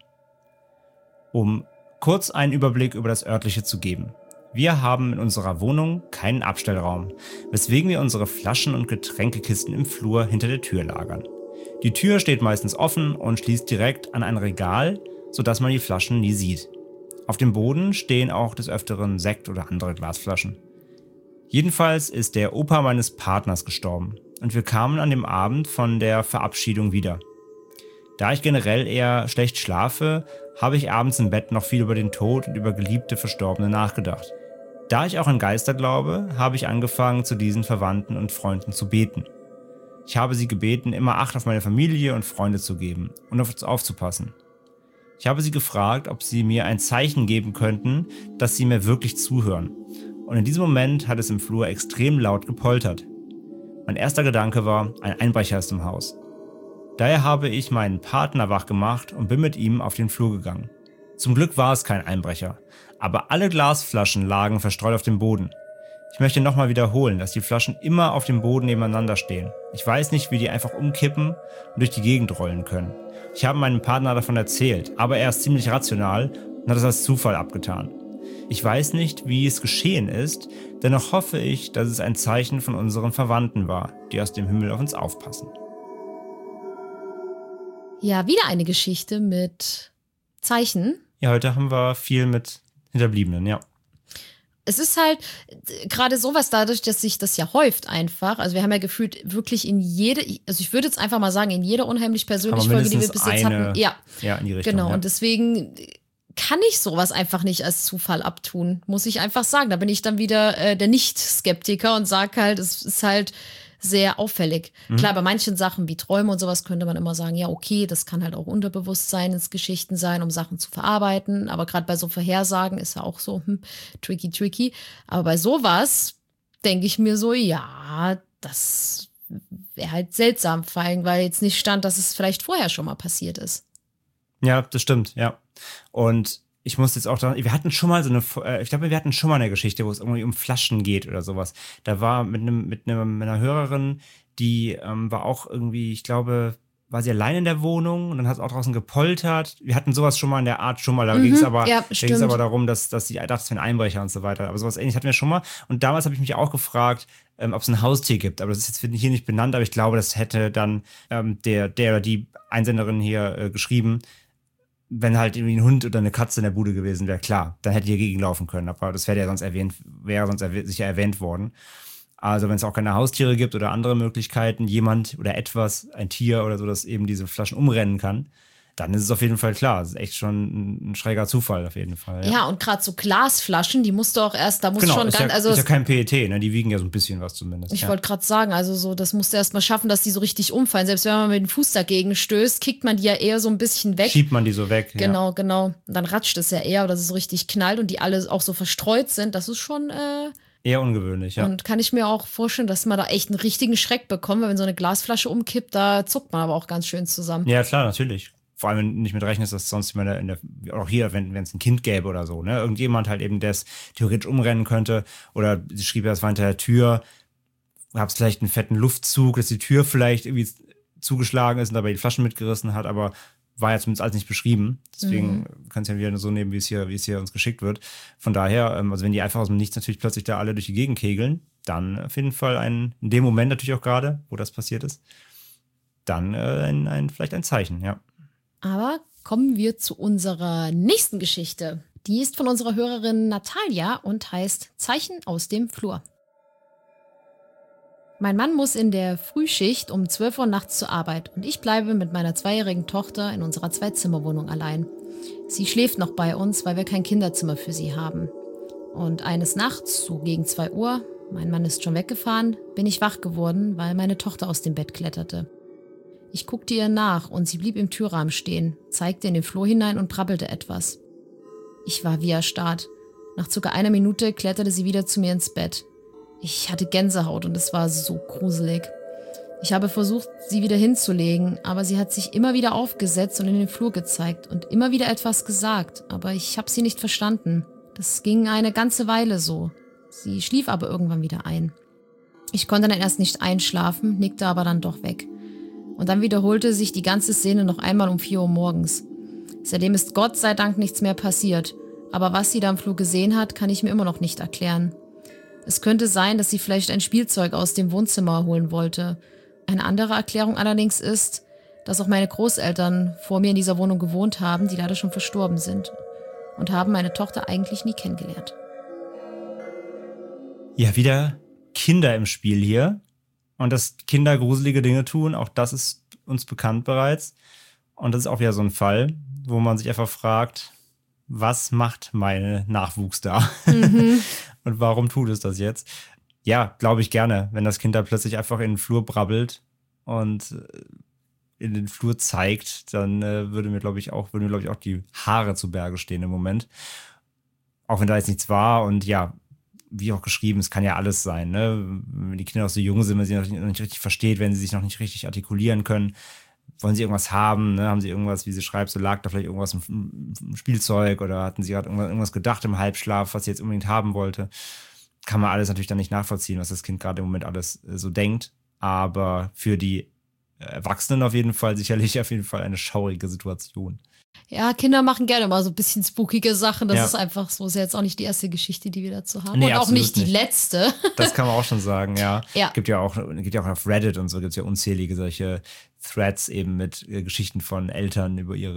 Um kurz einen Überblick über das Örtliche zu geben. Wir haben in unserer Wohnung keinen Abstellraum, weswegen wir unsere Flaschen und Getränkekisten im Flur hinter der Tür lagern. Die Tür steht meistens offen und schließt direkt an ein Regal, sodass man die Flaschen nie sieht. Auf dem Boden stehen auch des Öfteren Sekt oder andere Glasflaschen. Jedenfalls ist der Opa meines Partners gestorben und wir kamen an dem Abend von der Verabschiedung wieder. Da ich generell eher schlecht schlafe, habe ich abends im Bett noch viel über den Tod und über geliebte Verstorbene nachgedacht. Da ich auch an Geister glaube, habe ich angefangen, zu diesen Verwandten und Freunden zu beten. Ich habe sie gebeten, immer Acht auf meine Familie und Freunde zu geben und auf uns aufzupassen. Ich habe sie gefragt, ob sie mir ein Zeichen geben könnten, dass sie mir wirklich zuhören. Und in diesem Moment hat es im Flur extrem laut gepoltert. Mein erster Gedanke war, ein Einbrecher ist im Haus. Daher habe ich meinen Partner wach gemacht und bin mit ihm auf den Flur gegangen. Zum Glück war es kein Einbrecher, aber alle Glasflaschen lagen verstreut auf dem Boden. Ich möchte nochmal wiederholen, dass die Flaschen immer auf dem Boden nebeneinander stehen. Ich weiß nicht, wie die einfach umkippen und durch die Gegend rollen können. Ich habe meinem Partner davon erzählt, aber er ist ziemlich rational und hat es als Zufall abgetan. Ich weiß nicht, wie es geschehen ist, dennoch hoffe ich, dass es ein Zeichen von unseren Verwandten war, die aus dem Himmel auf uns aufpassen. Ja, wieder eine Geschichte mit Zeichen. Ja, heute haben wir viel mit Hinterbliebenen, ja. Es ist halt gerade sowas dadurch, dass sich das ja häuft einfach. Also wir haben ja gefühlt wirklich in jede, also ich würde jetzt einfach mal sagen, in jeder unheimlich persönlichen Folge, die wir bis jetzt eine, hatten. Ja, ja, in die Richtung. Genau, ja. Und deswegen kann ich sowas einfach nicht als Zufall abtun, muss ich einfach sagen. Da bin ich dann wieder äh, der Nicht-Skeptiker und sage halt, es ist halt sehr auffällig. Mhm. Klar, bei manchen Sachen wie Träume und sowas könnte man immer sagen, ja, okay, das kann halt auch Unterbewusstseinsgeschichten sein, um Sachen zu verarbeiten. Aber gerade bei so Vorhersagen ist ja auch so hm, tricky, tricky. Aber bei sowas denke ich mir so, ja, das wäre halt seltsam, vor allem, weil jetzt nicht stand, dass es vielleicht vorher schon mal passiert ist. Ja, das stimmt, ja. Und ich muss jetzt auch daran, wir hatten schon mal so eine, ich glaube, wir hatten schon mal eine Geschichte, wo es irgendwie um Flaschen geht oder sowas. Da war mit einem, mit einem, mit einer Hörerin, die ähm, war auch irgendwie, ich glaube, war sie allein in der Wohnung und dann hat es auch draußen gepoltert. Wir hatten sowas schon mal in der Art schon mal, da mhm, ging es aber, ja, da ging es aber darum, dass, dass sie dachte, es wäre ein Einbrecher und so weiter. Aber sowas ähnliches hatten wir schon mal. Und damals habe ich mich auch gefragt, ähm, ob es ein Haustier gibt. Aber das ist jetzt hier nicht benannt, aber ich glaube, das hätte dann ähm, der, der oder die Einsenderin hier äh, geschrieben. Wenn halt irgendwie ein Hund oder eine Katze in der Bude gewesen wäre, klar, dann hätte ihr gegenlaufen können. Aber das wäre ja sonst erwähnt, wäre sonst erwähnt, sicher erwähnt worden. Also wenn es auch keine Haustiere gibt oder andere Möglichkeiten, jemand oder etwas, ein Tier oder so, das eben diese Flaschen umrennen kann, dann ist es auf jeden Fall klar. Das ist echt schon ein schräger Zufall auf jeden Fall. Ja, ja und gerade so Glasflaschen, die musst du auch erst, da muss genau, schon ist ganz, ja, also ist ja kein P E T, ne? Die wiegen ja so ein bisschen was zumindest. Ich ja. wollte gerade sagen, also so, das musst du erst mal schaffen, dass die so richtig umfallen. Selbst wenn man mit dem Fuß dagegen stößt, kickt man die ja eher so ein bisschen weg. Schiebt man die so weg. Genau, ja. genau. Und dann ratscht es ja eher, dass es so richtig knallt und die alle auch so verstreut sind. Das ist schon äh, eher ungewöhnlich, ja. Und kann ich mir auch vorstellen, dass man da echt einen richtigen Schreck bekommt, weil wenn so eine Glasflasche umkippt, da zuckt man aber auch ganz schön zusammen. Ja, klar, natürlich. Vor allem, wenn du nicht mit rechnest, dass sonst jemand in der, auch hier, wenn es ein Kind gäbe oder so, ne, irgendjemand halt eben, der es theoretisch umrennen könnte, oder sie schrieb ja, es war hinter der Tür, gab es vielleicht einen fetten Luftzug, dass die Tür vielleicht irgendwie zugeschlagen ist und dabei die Flaschen mitgerissen hat, aber war ja zumindest alles nicht beschrieben. Deswegen mhm. kann es ja wieder so nehmen, wie es hier, wie es hier uns geschickt wird. Von daher, also wenn die einfach aus dem Nichts natürlich plötzlich da alle durch die Gegend kegeln, dann auf jeden Fall ein, in dem Moment natürlich auch gerade, wo das passiert ist, dann äh, ein, ein, vielleicht ein Zeichen, ja. Aber kommen wir zu unserer nächsten Geschichte. Die ist von unserer Hörerin Natalia und heißt Zeichen aus dem Flur. Mein Mann muss in der Frühschicht um zwölf Uhr nachts zur Arbeit und ich bleibe mit meiner zweijährigen Tochter in unserer Zwei-Zimmer-Wohnung allein. Sie schläft noch bei uns, weil wir kein Kinderzimmer für sie haben. Und eines Nachts, so gegen zwei Uhr, mein Mann ist schon weggefahren, bin ich wach geworden, weil meine Tochter aus dem Bett kletterte. Ich guckte ihr nach und sie blieb im Türrahmen stehen, zeigte in den Flur hinein und brabbelte etwas. Ich war wie erstarrt. Nach circa einer Minute kletterte sie wieder zu mir ins Bett. Ich hatte Gänsehaut und es war so gruselig. Ich habe versucht, sie wieder hinzulegen, aber sie hat sich immer wieder aufgesetzt und in den Flur gezeigt und immer wieder etwas gesagt, aber ich habe sie nicht verstanden. Das ging eine ganze Weile so. Sie schlief aber irgendwann wieder ein. Ich konnte dann erst nicht einschlafen, nickte aber dann doch weg. Und dann wiederholte sich die ganze Szene noch einmal um vier Uhr morgens. Seitdem ist Gott sei Dank nichts mehr passiert. Aber was sie da im Flur gesehen hat, kann ich mir immer noch nicht erklären. Es könnte sein, dass sie vielleicht ein Spielzeug aus dem Wohnzimmer holen wollte. Eine andere Erklärung allerdings ist, dass auch meine Großeltern vor mir in dieser Wohnung gewohnt haben, die leider schon verstorben sind. Und haben meine Tochter eigentlich nie kennengelernt. Ja, wieder Kinder im Spiel hier. Und dass Kinder gruselige Dinge tun, auch das ist uns bekannt bereits. Und das ist auch wieder so ein Fall, wo man sich einfach fragt, was macht mein Nachwuchs da? Mhm. Und warum tut es das jetzt? Ja, glaube ich gerne, wenn das Kind da plötzlich einfach in den Flur brabbelt und in den Flur zeigt, dann äh, würde mir, glaube ich, auch, würden mir, glaube ich, auch die Haare zu Berge stehen im Moment. Auch wenn da jetzt nichts war und ja, wie auch geschrieben, es kann ja alles sein, ne? Wenn die Kinder noch so jung sind, wenn sie noch nicht, noch nicht richtig versteht, wenn sie sich noch nicht richtig artikulieren können, wollen sie irgendwas haben, ne? Haben sie irgendwas, wie sie schreibt, so lag da vielleicht irgendwas im, im Spielzeug oder hatten sie gerade irgendwas, irgendwas gedacht im Halbschlaf, was sie jetzt unbedingt haben wollte. Kann man alles natürlich dann nicht nachvollziehen, was das Kind gerade im Moment alles äh, so denkt. Aber für die Erwachsenen auf jeden Fall sicherlich auf jeden Fall eine schaurige Situation. Ja, Kinder machen gerne mal so ein bisschen spookige Sachen. Das ja. ist einfach so. Ist ja jetzt auch nicht die erste Geschichte, die wir dazu haben. Nee, und auch nicht die nicht. letzte. Das kann man auch schon sagen, ja. ja. Gibt ja auch, gibt ja auch auf Reddit und so gibt es ja unzählige solche Threads eben mit äh, Geschichten von Eltern über ihre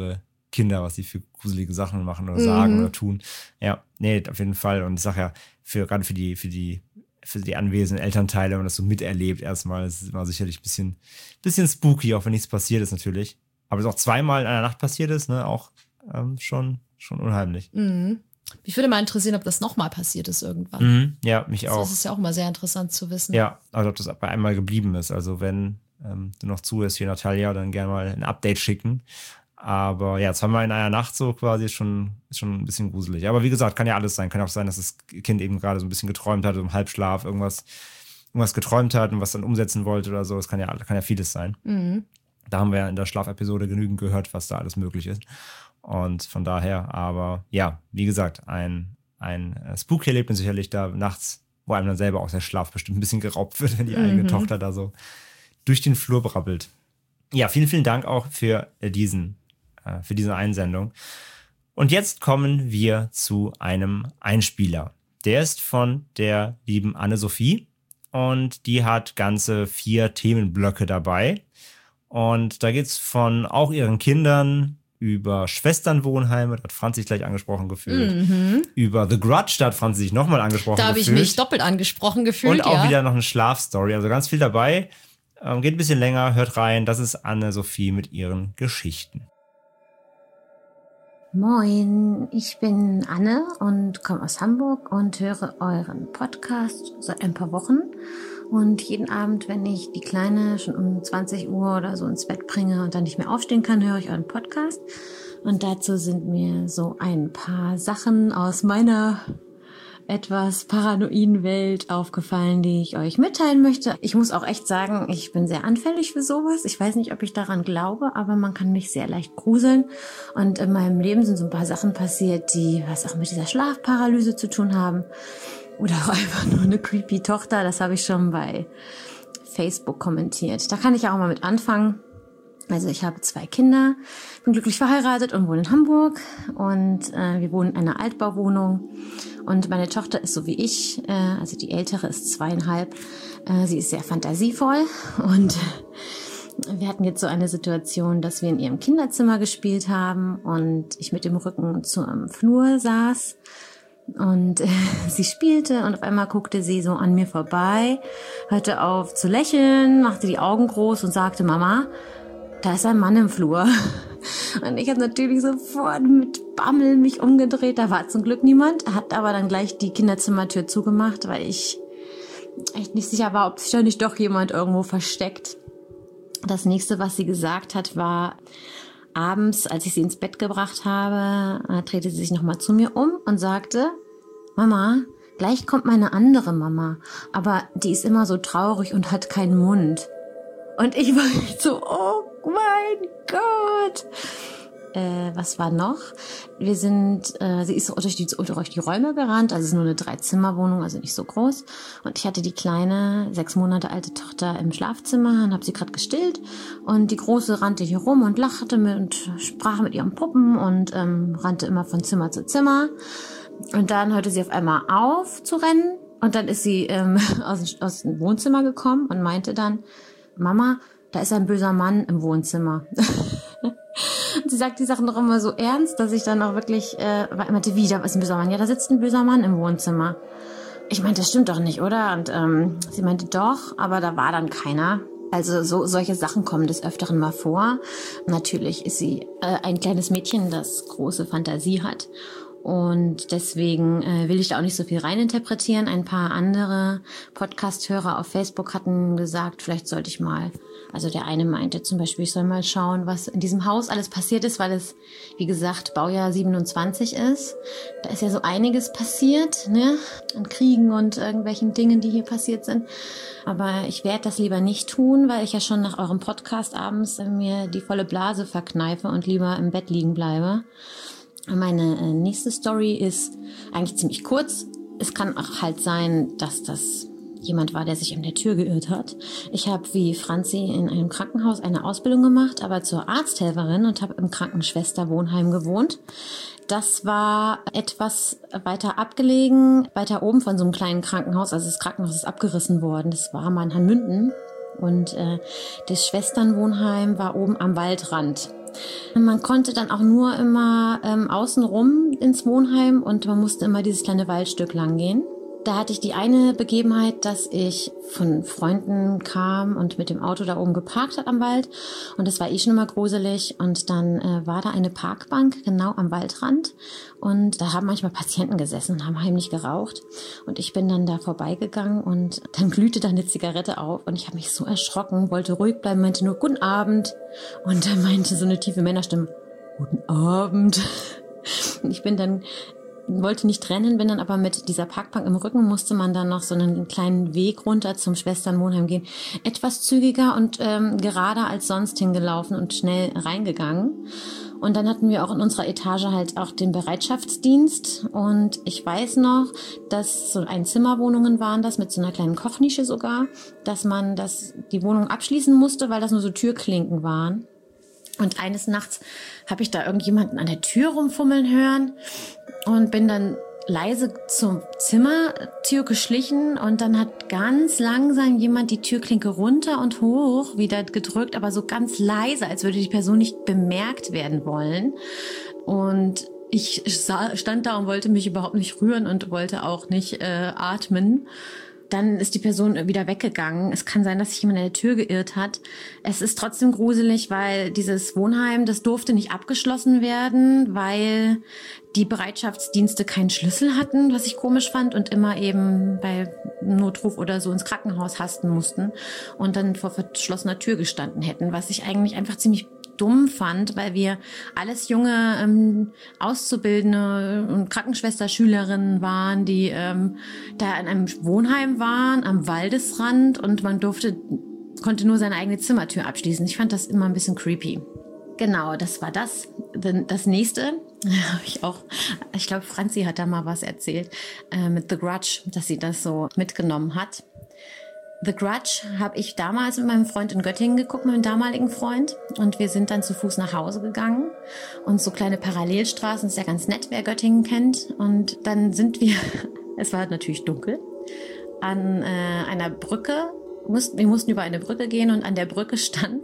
Kinder, was sie für gruselige Sachen machen oder sagen Mhm. oder tun. Ja, nee, auf jeden Fall. Und ich sag ja, für, gerade für die, für die, für die anwesenden Elternteile, wenn man das so miterlebt erstmal, ist es immer sicherlich ein bisschen, bisschen spooky, auch wenn nichts passiert ist natürlich. Aber es auch zweimal in einer Nacht passiert ist, ne, auch ähm, schon, schon unheimlich. Mhm. Mich würde mal interessieren, ob das nochmal passiert ist irgendwann. Mhm. Ja, mich auch. Das ist ja auch immer sehr interessant zu wissen. Ja, also ob das bei einmal geblieben ist. Also wenn ähm, du noch zuhörst hier, Natalia, dann gerne mal ein Update schicken. Aber ja, zweimal in einer Nacht so quasi ist schon, ist schon ein bisschen gruselig. Aber wie gesagt, kann ja alles sein. Kann auch sein, dass das Kind eben gerade so ein bisschen geträumt hat, so im Halbschlaf irgendwas, irgendwas geträumt hat und was dann umsetzen wollte oder so. Das kann ja, kann ja vieles sein. Mhm. Da haben wir ja in der Schlafepisode genügend gehört, was da alles möglich ist. Und von daher, aber ja, wie gesagt, ein, ein äh, Spooky-Erlebnis sicherlich da nachts, wo einem dann selber auch der Schlaf bestimmt ein bisschen geraubt wird, wenn die eigene Mhm. Tochter da so durch den Flur brabbelt. Ja, vielen, vielen Dank auch für äh, diesen, äh, für diese Einsendung. Und jetzt kommen wir zu einem Einspieler. Der ist von der lieben Anne-Sophie und die hat ganze vier Themenblöcke dabei. Und da geht's von auch ihren Kindern über Schwesternwohnheime, da hat Franz sich gleich angesprochen gefühlt. Mhm. Über The Grudge, da hat Franz sich nochmal angesprochen Da habe ich gefühlt. mich doppelt angesprochen gefühlt, Und auch ja. wieder noch eine Schlafstory. Also ganz viel dabei. Ähm, geht ein bisschen länger, hört rein. Das ist Anne-Sophie mit ihren Geschichten. Moin, ich bin Anne und komme aus Hamburg und höre euren Podcast seit ein paar Wochen. Und jeden Abend, wenn ich die Kleine schon um zwanzig Uhr oder so ins Bett bringe und dann nicht mehr aufstehen kann, höre ich euren Podcast. Und dazu sind mir so ein paar Sachen aus meiner etwas paranoiden Welt aufgefallen, die ich euch mitteilen möchte. Ich muss auch echt sagen, ich bin sehr anfällig für sowas. Ich weiß nicht, ob ich daran glaube, aber man kann mich sehr leicht gruseln. Und in meinem Leben sind so ein paar Sachen passiert, die was auch mit dieser Schlafparalyse zu tun haben. Oder auch einfach nur eine creepy Tochter. Das habe ich schon bei Facebook kommentiert. Da kann ich ja auch mal mit anfangen. Also ich habe zwei Kinder, bin glücklich verheiratet und wohne in Hamburg. Und äh, wir wohnen in einer Altbauwohnung. Und meine Tochter ist so wie ich, äh, also die ältere ist zweieinhalb. Äh, sie ist sehr fantasievoll. Und wir hatten jetzt so eine Situation, dass wir in ihrem Kinderzimmer gespielt haben und ich mit dem Rücken zum Flur saß. Und äh, sie spielte und auf einmal guckte sie so an mir vorbei, hörte auf zu lächeln, machte die Augen groß und sagte, Mama, da ist ein Mann im Flur. Und ich habe natürlich sofort mit Bammel mich umgedreht. Da war zum Glück niemand, hat aber dann gleich die Kinderzimmertür zugemacht, weil ich echt nicht sicher war, ob sich da nicht doch jemand irgendwo versteckt. Das nächste, was sie gesagt hat, war, abends, als ich sie ins Bett gebracht habe, drehte sie sich nochmal zu mir um und sagte, Mama, gleich kommt meine andere Mama, aber die ist immer so traurig und hat keinen Mund. Und ich war echt so, oh mein Gott. Äh, was war noch? Wir sind, äh, sie ist so durch die, durch die Räume gerannt, also es ist nur eine Dreizimmerwohnung, also nicht so groß. Und ich hatte die kleine, sechs Monate alte Tochter im Schlafzimmer und habe sie gerade gestillt. Und die Große rannte hier rum und lachte mit und sprach mit ihren Puppen und ähm, rannte immer von Zimmer zu Zimmer. Und dann hörte sie auf einmal auf zu rennen. Und dann ist sie ähm, aus, aus dem Wohnzimmer gekommen und meinte dann, Mama, da ist ein böser Mann im Wohnzimmer. Und sie sagt die Sachen doch immer so ernst, dass ich dann auch wirklich äh, meinte, wie, da ist ein böser Mann. Ja, da sitzt ein böser Mann im Wohnzimmer. Ich meinte, das stimmt doch nicht, oder? Und ähm, sie meinte, doch, aber da war dann keiner. Also so solche Sachen kommen des Öfteren mal vor. Natürlich ist sie äh, ein kleines Mädchen, das große Fantasie hat. Und deswegen äh, will ich da auch nicht so viel reininterpretieren. Ein paar andere Podcast-Hörer auf Facebook hatten gesagt, vielleicht sollte ich mal, also der eine meinte zum Beispiel, ich soll mal schauen, was in diesem Haus alles passiert ist, weil es, wie gesagt, Baujahr siebenundzwanzig ist. Da ist ja so einiges passiert, ne, an Kriegen und irgendwelchen Dingen, die hier passiert sind. Aber ich werde das lieber nicht tun, weil ich ja schon nach eurem Podcast abends mir die volle Blase verkneife und lieber im Bett liegen bleibe. Meine äh, nächste Story ist eigentlich ziemlich kurz. Es kann auch halt sein, dass das jemand war, der sich an der Tür geirrt hat. Ich habe wie Franzi in einem Krankenhaus eine Ausbildung gemacht, aber zur Arzthelferin und habe im Krankenschwesterwohnheim gewohnt. Das war etwas weiter abgelegen, weiter oben von so einem kleinen Krankenhaus. Also das Krankenhaus ist abgerissen worden. Das war mal in Hanmünden. Und äh, das Schwesternwohnheim war oben am Waldrand. Man konnte dann auch nur immer ähm, außen rum ins Wohnheim und man musste immer dieses kleine Waldstück lang gehen. Da hatte ich die eine Begebenheit, dass ich von Freunden kam und mit dem Auto da oben geparkt hat am Wald. Und das war eh schon immer gruselig. Und dann äh, war da eine Parkbank genau am Waldrand. Und da haben manchmal Patienten gesessen und haben heimlich geraucht. Und ich bin dann da vorbeigegangen und dann glühte da eine Zigarette auf. Und ich habe mich so erschrocken, wollte ruhig bleiben, meinte nur, guten Abend. Und dann meinte so eine tiefe Männerstimme, guten Abend. Und ich bin dann... wollte nicht rennen, bin dann aber mit dieser Parkbank im Rücken, musste man dann noch so einen kleinen Weg runter zum Schwesternwohnheim gehen. Etwas zügiger und ähm, gerader als sonst hingelaufen und schnell reingegangen. Und dann hatten wir auch in unserer Etage halt auch den Bereitschaftsdienst. Und ich weiß noch, dass so Einzimmerwohnungen waren das, mit so einer kleinen Kochnische sogar, dass man das die Wohnung abschließen musste, weil das nur so Türklinken waren. Und eines Nachts habe ich da irgendjemanden an der Tür rumfummeln hören und bin dann leise zur Zimmertür geschlichen und dann hat ganz langsam jemand die Türklinke runter und hoch wieder gedrückt, aber so ganz leise, als würde die Person nicht bemerkt werden wollen. Und ich stand da und wollte mich überhaupt nicht rühren und wollte auch nicht äh, atmen. Dann ist die Person wieder weggegangen. Es kann sein, dass sich jemand an der Tür geirrt hat. Es ist trotzdem gruselig, weil dieses Wohnheim, das durfte nicht abgeschlossen werden, weil die Bereitschaftsdienste keinen Schlüssel hatten, was ich komisch fand, und immer eben bei Notruf oder so ins Krankenhaus hasten mussten und dann vor verschlossener Tür gestanden hätten, was ich eigentlich einfach ziemlich dumm fand, weil wir alles junge ähm, Auszubildende und Krankenschwesterschülerinnen waren, die ähm, da in einem Wohnheim waren, am Waldesrand, und man durfte, konnte nur seine eigene Zimmertür abschließen. Ich fand das immer ein bisschen creepy. Genau, das war das. Das nächste habe ich auch, ich glaube, Franzi hat da mal was erzählt äh, mit The Grudge, dass sie das so mitgenommen hat. The Grudge habe ich damals mit meinem Freund in Göttingen geguckt, mit meinem damaligen Freund. Und wir sind dann zu Fuß nach Hause gegangen. Und so kleine Parallelstraßen, ist ja ganz nett, wer Göttingen kennt. Und dann sind wir, es war natürlich dunkel, an äh, einer Brücke. Mussten, wir mussten über eine Brücke gehen und an der Brücke stand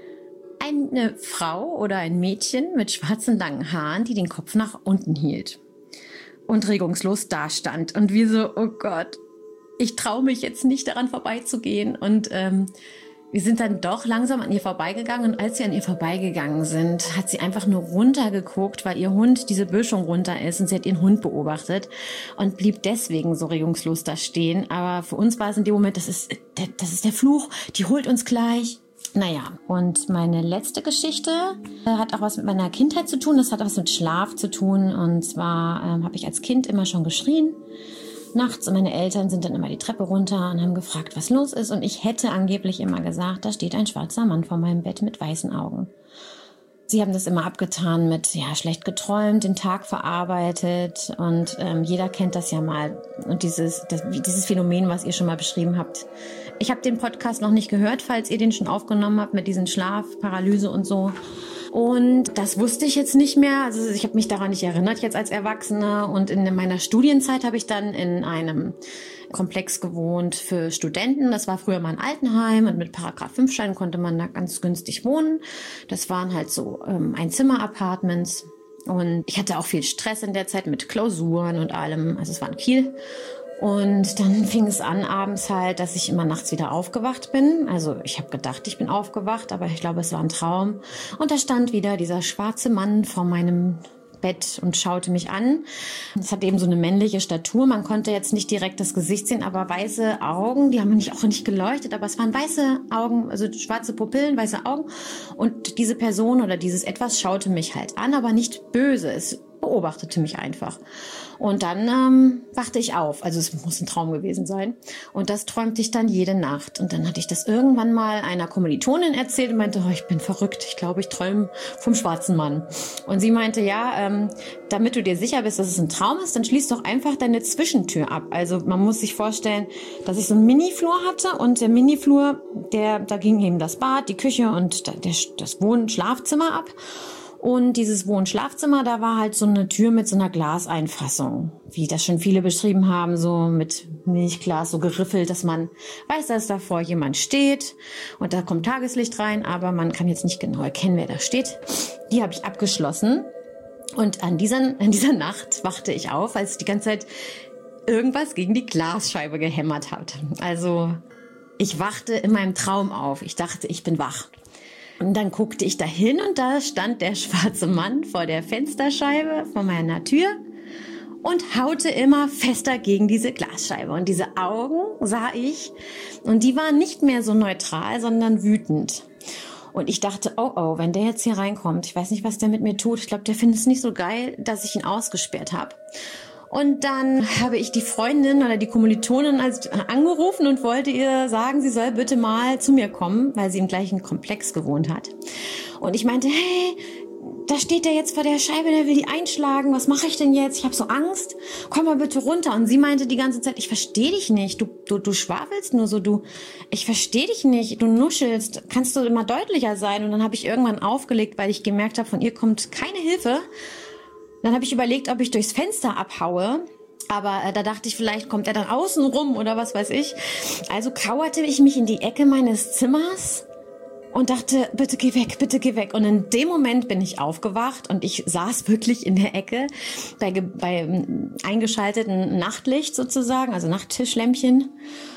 eine Frau oder ein Mädchen mit schwarzen langen Haaren, die den Kopf nach unten hielt und regungslos dastand. Und wir so, oh Gott, ich traue mich jetzt nicht daran vorbeizugehen. Und ähm, wir sind dann doch langsam an ihr vorbeigegangen. Und als wir an ihr vorbeigegangen sind, hat sie einfach nur runtergeguckt, weil ihr Hund diese Böschung runter ist. Und sie hat ihren Hund beobachtet und blieb deswegen so regungslos da stehen. Aber für uns war es in dem Moment, das ist der, das ist der Fluch, die holt uns gleich. Naja, und meine letzte Geschichte äh, hat auch was mit meiner Kindheit zu tun. Das hat auch was mit Schlaf zu tun. Und zwar ähm, habe ich als Kind immer schon geschrien nachts, und meine Eltern sind dann immer die Treppe runter und haben gefragt, was los ist. Und ich hätte angeblich immer gesagt, da steht ein schwarzer Mann vor meinem Bett mit weißen Augen. Sie haben das immer abgetan mit, ja, schlecht geträumt, den Tag verarbeitet, und ähm, jeder kennt das ja mal. Und dieses, das, dieses Phänomen, was ihr schon mal beschrieben habt. Ich habe den Podcast noch nicht gehört, falls ihr den schon aufgenommen habt mit diesen Schlafparalyse und so. Und das wusste ich jetzt nicht mehr. Also ich habe mich daran nicht erinnert jetzt als Erwachsene. Und in meiner Studienzeit habe ich dann in einem Komplex gewohnt für Studenten. Das war früher mal ein Altenheim, und mit Paragraph fünf Schein konnte man da ganz günstig wohnen. Das waren halt so ähm, Einzimmer-Apartments. Und ich hatte auch viel Stress in der Zeit mit Klausuren und allem. Also es war in Kiel. Und dann fing es an abends halt, dass ich immer nachts wieder aufgewacht bin. Also ich habe gedacht, ich bin aufgewacht, aber ich glaube, es war ein Traum. Und da stand wieder dieser schwarze Mann vor meinem Bett und schaute mich an. Es hat eben so eine männliche Statur. Man konnte jetzt nicht direkt das Gesicht sehen, aber weiße Augen, die haben mich auch nicht geleuchtet, aber es waren weiße Augen, also schwarze Pupillen, weiße Augen. Und diese Person oder dieses Etwas schaute mich halt an, aber nicht böse. Es beobachtete mich einfach. Und dann ähm, wachte ich auf. Also es muss ein Traum gewesen sein. Und das träumte ich dann jede Nacht. Und dann hatte ich das irgendwann mal einer Kommilitonin erzählt und meinte, oh, ich bin verrückt. Ich glaube, ich träume vom schwarzen Mann. Und sie meinte, ja, ähm, damit du dir sicher bist, dass es ein Traum ist, dann schließ doch einfach deine Zwischentür ab. Also man muss sich vorstellen, dass ich so einen Miniflur hatte, und der Miniflur, der, da ging eben das Bad, die Küche und der, das Wohn- Schlafzimmer ab. Und dieses Wohn-Schlafzimmer, da war halt so eine Tür mit so einer Glaseinfassung, wie das schon viele beschrieben haben, so mit Milchglas, so geriffelt, dass man weiß, dass davor jemand steht und da kommt Tageslicht rein, aber man kann jetzt nicht genau erkennen, wer da steht. Die habe ich abgeschlossen und an dieser, an dieser Nacht wachte ich auf, als die ganze Zeit irgendwas gegen die Glasscheibe gehämmert hat. Also ich wachte in meinem Traum auf. Ich dachte, ich bin wach. Und dann guckte ich dahin und da stand der schwarze Mann vor der Fensterscheibe von meiner Tür und haute immer fester gegen diese Glasscheibe. Und diese Augen sah ich und die waren nicht mehr so neutral, sondern wütend. Und ich dachte, oh oh, wenn der jetzt hier reinkommt, ich weiß nicht, was der mit mir tut. Ich glaube, der findet es nicht so geil, dass ich ihn ausgesperrt habe. Und dann habe ich die Freundin oder die Kommilitonin angerufen und wollte ihr sagen, sie soll bitte mal zu mir kommen, weil sie im gleichen Komplex gewohnt hat. Und ich meinte, hey, da steht der jetzt vor der Scheibe, der will die einschlagen. Was mache ich denn jetzt? Ich habe so Angst. Komm mal bitte runter. Und sie meinte die ganze Zeit, ich verstehe dich nicht. Du, du, du schwafelst nur so. Du, ich verstehe dich nicht. Du nuschelst. Kannst du immer deutlicher sein? Und dann habe ich irgendwann aufgelegt, weil ich gemerkt habe, von ihr kommt keine Hilfe. Dann habe ich überlegt, ob ich durchs Fenster abhaue. Aber äh, da dachte ich, vielleicht kommt er dann außen rum oder was weiß ich. Also kauerte ich mich in die Ecke meines Zimmers und dachte, bitte geh weg, bitte geh weg. Und in dem Moment bin ich aufgewacht und ich saß wirklich in der Ecke bei, bei eingeschalteten Nachtlicht sozusagen, also Nachttischlämpchen,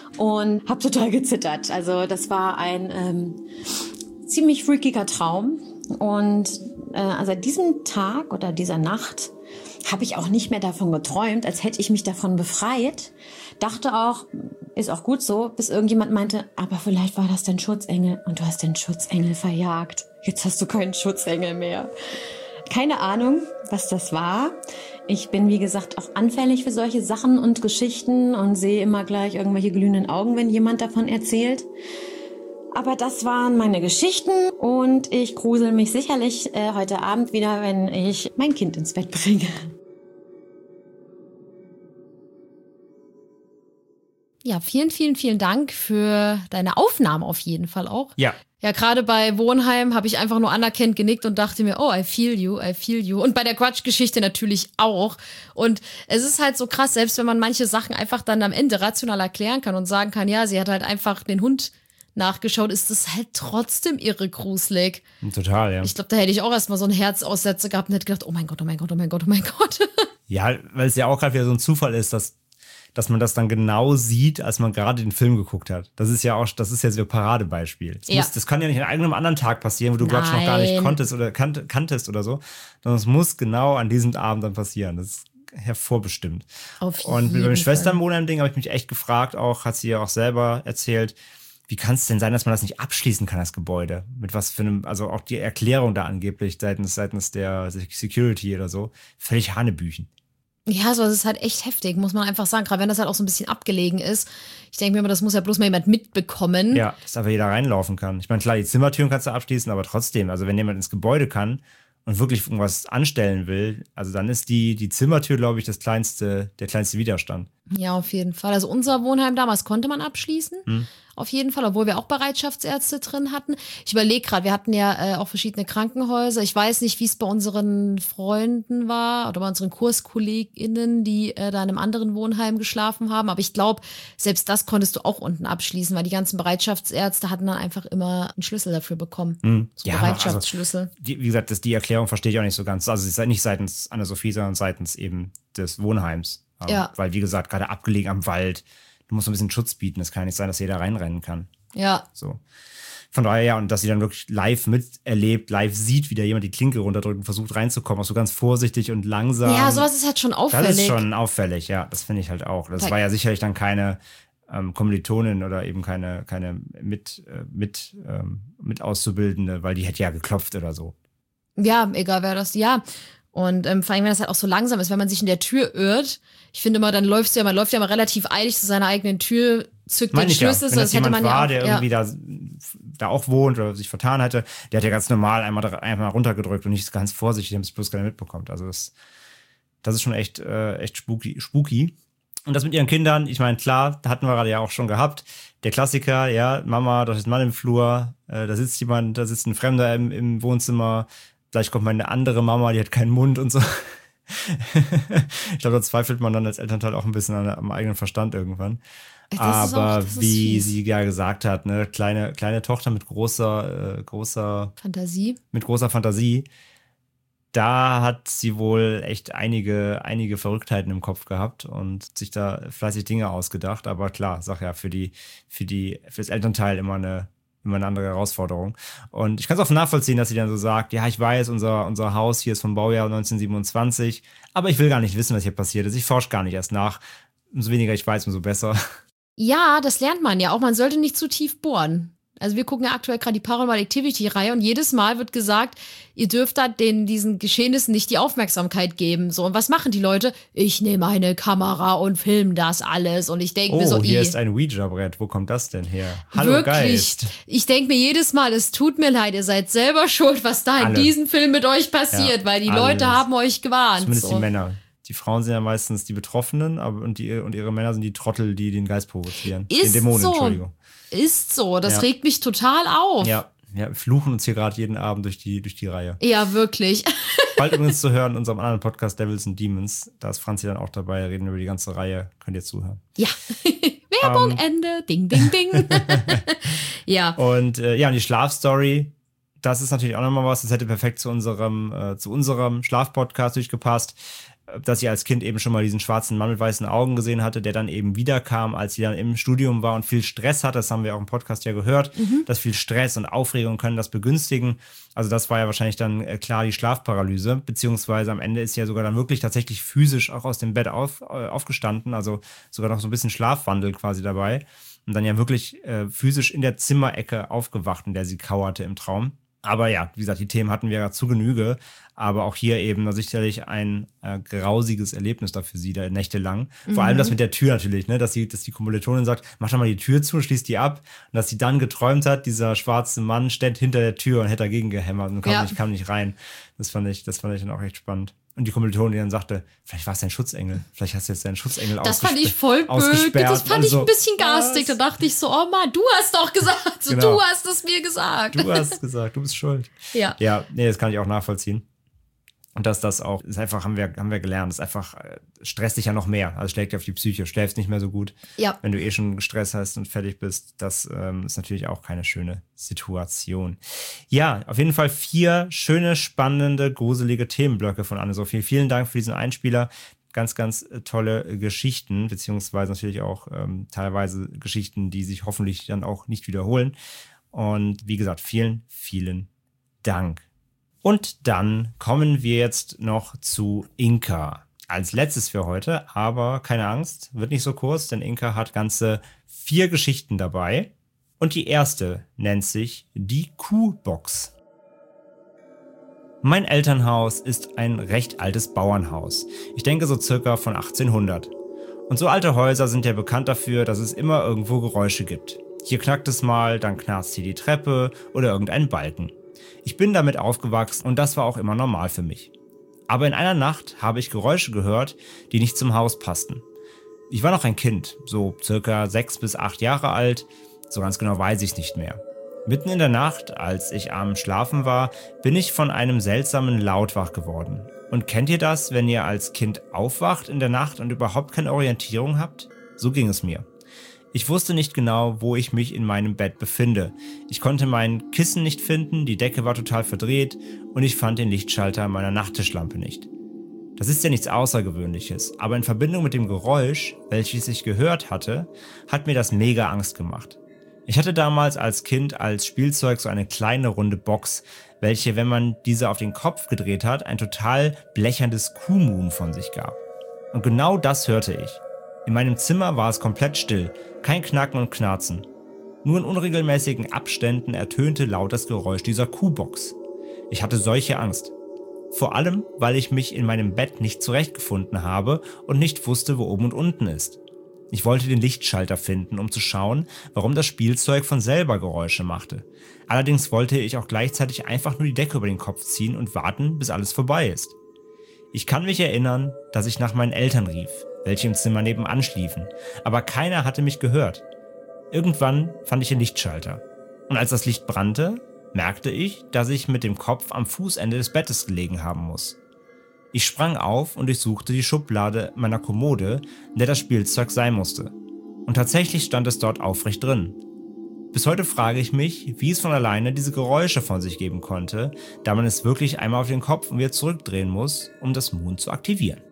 und habe total gezittert. Also das war ein ähm, ziemlich freakiger Traum. Und äh, seit diesem Tag oder dieser Nacht habe ich auch nicht mehr davon geträumt, als hätte ich mich davon befreit. Dachte auch, ist auch gut so, bis irgendjemand meinte, aber vielleicht war das dein Schutzengel und du hast den Schutzengel verjagt. Jetzt hast du keinen Schutzengel mehr. Keine Ahnung, was das war. Ich bin, wie gesagt, auch anfällig für solche Sachen und Geschichten und sehe immer gleich irgendwelche glühenden Augen, wenn jemand davon erzählt. Aber das waren meine Geschichten und ich grusel mich sicherlich äh, heute Abend wieder, wenn ich mein Kind ins Bett bringe. Ja, vielen, vielen, vielen Dank für deine Aufnahme auf jeden Fall auch. Ja. Ja, gerade bei Wohnheim habe ich einfach nur anerkennend genickt und dachte mir, oh, I feel you, I feel you. Und bei der Quatschgeschichte natürlich auch. Und es ist halt so krass, selbst wenn man manche Sachen einfach dann am Ende rational erklären kann und sagen kann, ja, sie hat halt einfach den Hund nachgeschaut, ist das halt trotzdem irre gruselig. Total, ja. Ich glaube, da hätte ich auch erstmal so einen Herzaussetzer gehabt und hätte gedacht, oh mein Gott, oh mein Gott, oh mein Gott, oh mein Gott. Ja, weil es ja auch gerade wieder so ein Zufall ist, dass, dass man das dann genau sieht, als man gerade den Film geguckt hat. Das ist ja auch, das ist ja so ein Paradebeispiel. Das, Ja. muss, das kann ja nicht an einem anderen Tag passieren, wo du Quatsch noch gar nicht Nein. konntest oder kannt, kanntest oder so, sondern es muss genau an diesem Abend dann passieren. Das ist hervorbestimmt. Auf Und mit jeden meinem Fall. Schwesternwohnheim-Ding habe ich mich echt gefragt, auch hat sie ja auch selber erzählt, wie kann es denn sein, dass man das nicht abschließen kann, das Gebäude? Mit was für einem, also auch die Erklärung da angeblich seitens, seitens der Security oder so, völlig Hanebüchen. Ja, so, das ist halt echt heftig, muss man einfach sagen. Gerade wenn das halt auch so ein bisschen abgelegen ist. Ich denke mir immer, das muss ja bloß mal jemand mitbekommen. Ja, dass einfach jeder reinlaufen kann. Ich meine, klar, die Zimmertüren kannst du abschließen, aber trotzdem, also wenn jemand ins Gebäude kann und wirklich irgendwas anstellen will, also dann ist die, die Zimmertür, glaube ich, das kleinste, der kleinste Widerstand. Ja, auf jeden Fall. Also unser Wohnheim damals konnte man abschließen. Hm. Auf jeden Fall, obwohl wir auch Bereitschaftsärzte drin hatten. Ich überlege gerade, wir hatten ja äh, auch verschiedene Krankenhäuser. Ich weiß nicht, wie es bei unseren Freunden war oder bei unseren KurskollegInnen, die äh, da in einem anderen Wohnheim geschlafen haben. Aber ich glaube, selbst das konntest du auch unten abschließen, weil die ganzen Bereitschaftsärzte hatten dann einfach immer einen Schlüssel dafür bekommen. Hm. So Ja, Bereitschaftsschlüssel. Die, wie gesagt, das, die Erklärung verstehe ich auch nicht so ganz. Also es ist nicht seitens Anna-Sophie, sondern seitens eben des Wohnheims. Ähm, Ja. Weil, wie gesagt, gerade abgelegen am Wald, du musst so ein bisschen Schutz bieten. Es kann nicht sein, dass jeder reinrennen kann. Ja. So. Von daher, ja, und dass sie dann wirklich live miterlebt, live sieht, wie da jemand die Klinke runterdrückt und versucht reinzukommen, auch so ganz vorsichtig und langsam. Ja, sowas ist halt schon auffällig. Das ist schon auffällig, ja, das finde ich halt auch. Das Weil- war ja sicherlich dann keine ähm, Kommilitonin oder eben keine, keine mit, äh, mit, ähm, mit Auszubildende, weil die hätte ja geklopft oder so. Ja, egal wer das, ja. Und ähm, vor allem, wenn das halt auch so langsam ist, wenn man sich in der Tür irrt. Ich finde immer, dann läufst du ja, man läuft ja mal relativ eilig zu seiner eigenen Tür, zückt den Meine ich ja, Schlüssel, wenn so das das hätte jemand man war, ja auch, der ja. irgendwie da, da auch wohnt oder sich vertan hätte, der hat ja ganz normal einmal, da- einmal runtergedrückt und nicht ganz vorsichtig, damit es bloß keiner mitbekommt. Also das, das ist schon echt, äh, echt spooky, spooky. Und das mit ihren Kindern, ich meine, klar, hatten wir gerade ja auch schon gehabt. Der Klassiker, ja, Mama, da ist ein Mann im Flur, äh, da sitzt jemand, da sitzt ein Fremder im, im Wohnzimmer, Vielleicht kommt meine andere Mama, die hat keinen Mund und so. Ich glaube, da zweifelt man dann als Elternteil auch ein bisschen an, am eigenen Verstand irgendwann. Das Aber ist auch, das wie ist sie ja gesagt hat, ne, kleine, kleine Tochter mit großer, äh, großer Fantasie. mit großer Fantasie, da hat sie wohl echt einige, einige Verrücktheiten im Kopf gehabt und sich da fleißig Dinge ausgedacht. Aber klar, sag ja, für die, für die, für das Elternteil immer eine, immer eine andere Herausforderung. Und ich kann es auch nachvollziehen, dass sie dann so sagt, ja, ich weiß, unser, unser Haus hier ist vom Baujahr neunzehnhundertsiebenundzwanzig, aber ich will gar nicht wissen, was hier passiert ist. Ich forsche gar nicht erst nach. Umso weniger ich weiß, umso besser. Ja, das lernt man ja auch. Man sollte nicht zu tief bohren. Also wir gucken ja aktuell gerade die Paranormal Activity-Reihe und jedes Mal wird gesagt, ihr dürft da den, diesen Geschehnissen nicht die Aufmerksamkeit geben. So, und was machen die Leute? Ich nehme eine Kamera und filme das alles. Und ich denke Oh, mir so, hier ih, ist ein Ouija-Brett. Wo kommt das denn her? Hallo wirklich. Geist. Ich denke mir jedes Mal, es tut mir leid, ihr seid selber schuld, was da in Alle. diesem Film mit euch passiert, Ja, weil die alles. Leute haben euch gewarnt. Zumindest So. die Männer. Die Frauen sind ja meistens die Betroffenen, aber und, die, und ihre Männer sind die Trottel, die den Geist provozieren. Ist den Dämonen, so. Entschuldigung. Ist so, das Ja. regt mich total auf. Ja, ja, wir fluchen uns hier gerade jeden Abend durch die, durch die Reihe. Ja, wirklich. Bald übrigens zu hören in unserem anderen Podcast Devils and Demons. Da ist Franzi dann auch dabei, reden über die ganze Reihe. Könnt ihr zuhören. Ja. Werbung, Ähm. Ende. Ding, ding, ding. Ja. Und äh, ja, und die Schlafstory, das ist natürlich auch nochmal was, das hätte perfekt zu unserem, äh, zu unserem Schlafpodcast durchgepasst, äh, dass sie als Kind eben schon mal diesen schwarzen Mann mit weißen Augen gesehen hatte, der dann eben wiederkam, als sie dann im Studium war und viel Stress hatte. Das haben wir auch im Podcast ja gehört, Mhm. dass viel Stress und Aufregung können das begünstigen. Also das war ja wahrscheinlich dann äh, klar die Schlafparalyse, beziehungsweise am Ende ist sie ja sogar dann wirklich tatsächlich physisch auch aus dem Bett auf, äh, aufgestanden, also sogar noch so ein bisschen Schlafwandel quasi dabei und dann ja wirklich äh, physisch in der Zimmerecke aufgewacht, in der sie kauerte im Traum. Aber ja, wie gesagt, die Themen hatten wir ja zu Genüge. Aber auch hier eben sicherlich ein äh, grausiges Erlebnis da für sie, da nächtelang. Vor Mhm. allem das mit der Tür natürlich, ne? Dass, sie, dass die Kommilitonin sagt, mach doch mal die Tür zu, schließ die ab. Und dass sie dann geträumt hat, dieser schwarze Mann steht hinter der Tür und hätte dagegen gehämmert und kam, Ja. nicht, kam nicht rein. Das fand ich, das fand ich dann auch echt spannend. Und die Kommilitonin, die dann sagte, vielleicht war es dein Schutzengel. Vielleicht hast du jetzt deinen Schutzengel Das fand ich ausgespe- voll blöd. ausgesperrt. Das fand ich Also, ein bisschen garstig. Da was? dachte ich so, oh Mann, du hast doch gesagt. So, Genau. Du hast es mir gesagt. Du hast gesagt, du bist schuld. Ja. Ja, nee, das kann ich auch nachvollziehen. Und dass das auch, ist einfach, haben wir, haben wir gelernt, das ist einfach, äh, stresst dich ja noch mehr. Also schlägt dir auf die Psyche, schläfst nicht mehr so gut. Ja. Wenn du eh schon Stress hast und fertig bist, das ähm, ist natürlich auch keine schöne Situation. Ja, auf jeden Fall vier schöne, spannende, gruselige Themenblöcke von Anne-Sophie. Vielen Dank für diesen Einspieler. Ganz, ganz äh, tolle äh, Geschichten, beziehungsweise natürlich auch ähm, teilweise Geschichten, die sich hoffentlich dann auch nicht wiederholen. Und wie gesagt, vielen, vielen Dank. Und dann kommen wir jetzt noch zu Inka. Als letztes für heute, aber keine Angst, wird nicht so kurz, denn Inka hat ganze vier Geschichten dabei. Und die erste nennt sich die Kuhbox. Mein Elternhaus ist ein recht altes Bauernhaus. Ich denke so circa von achtzehnhundert. Und so alte Häuser sind ja bekannt dafür, dass es immer irgendwo Geräusche gibt. Hier knackt es mal, dann knarzt hier die Treppe oder irgendein Balken. Ich bin damit aufgewachsen und das war auch immer normal für mich. Aber in einer Nacht habe ich Geräusche gehört, die nicht zum Haus passten. Ich war noch ein Kind, so circa sechs bis acht Jahre alt, so ganz genau weiß ich es nicht mehr. Mitten in der Nacht, als ich am Schlafen war, bin ich von einem seltsamen Laut wach geworden. Und kennt ihr das, wenn ihr als Kind aufwacht in der Nacht und überhaupt keine Orientierung habt? So ging es mir. Ich wusste nicht genau, wo ich mich in meinem Bett befinde. Ich konnte mein Kissen nicht finden, die Decke war total verdreht und ich fand den Lichtschalter meiner Nachttischlampe nicht. Das ist ja nichts Außergewöhnliches, aber in Verbindung mit dem Geräusch, welches ich gehört hatte, hat mir das mega Angst gemacht. Ich hatte damals als Kind als Spielzeug so eine kleine runde Box, welche, wenn man diese auf den Kopf gedreht hat, ein total blecherndes Kuhmuhn von sich gab. Und genau das hörte ich. In meinem Zimmer war es komplett still, kein Knacken und Knarzen. Nur in unregelmäßigen Abständen ertönte laut das Geräusch dieser Kuhbox. Ich hatte solche Angst. Vor allem, weil ich mich in meinem Bett nicht zurechtgefunden habe und nicht wusste, wo oben und unten ist. Ich wollte den Lichtschalter finden, um zu schauen, warum das Spielzeug von selber Geräusche machte. Allerdings wollte ich auch gleichzeitig einfach nur die Decke über den Kopf ziehen und warten, bis alles vorbei ist. Ich kann mich erinnern, dass ich nach meinen Eltern rief, welche im Zimmer nebenan schliefen, aber keiner hatte mich gehört. Irgendwann fand ich den Lichtschalter. Und als das Licht brannte, merkte ich, dass ich mit dem Kopf am Fußende des Bettes gelegen haben muss. Ich sprang auf und durchsuchte die Schublade meiner Kommode, in der das Spielzeug sein musste. Und tatsächlich stand es dort aufrecht drin. Bis heute frage ich mich, wie es von alleine diese Geräusche von sich geben konnte, da man es wirklich einmal auf den Kopf und wieder zurückdrehen muss, um das Moon zu aktivieren.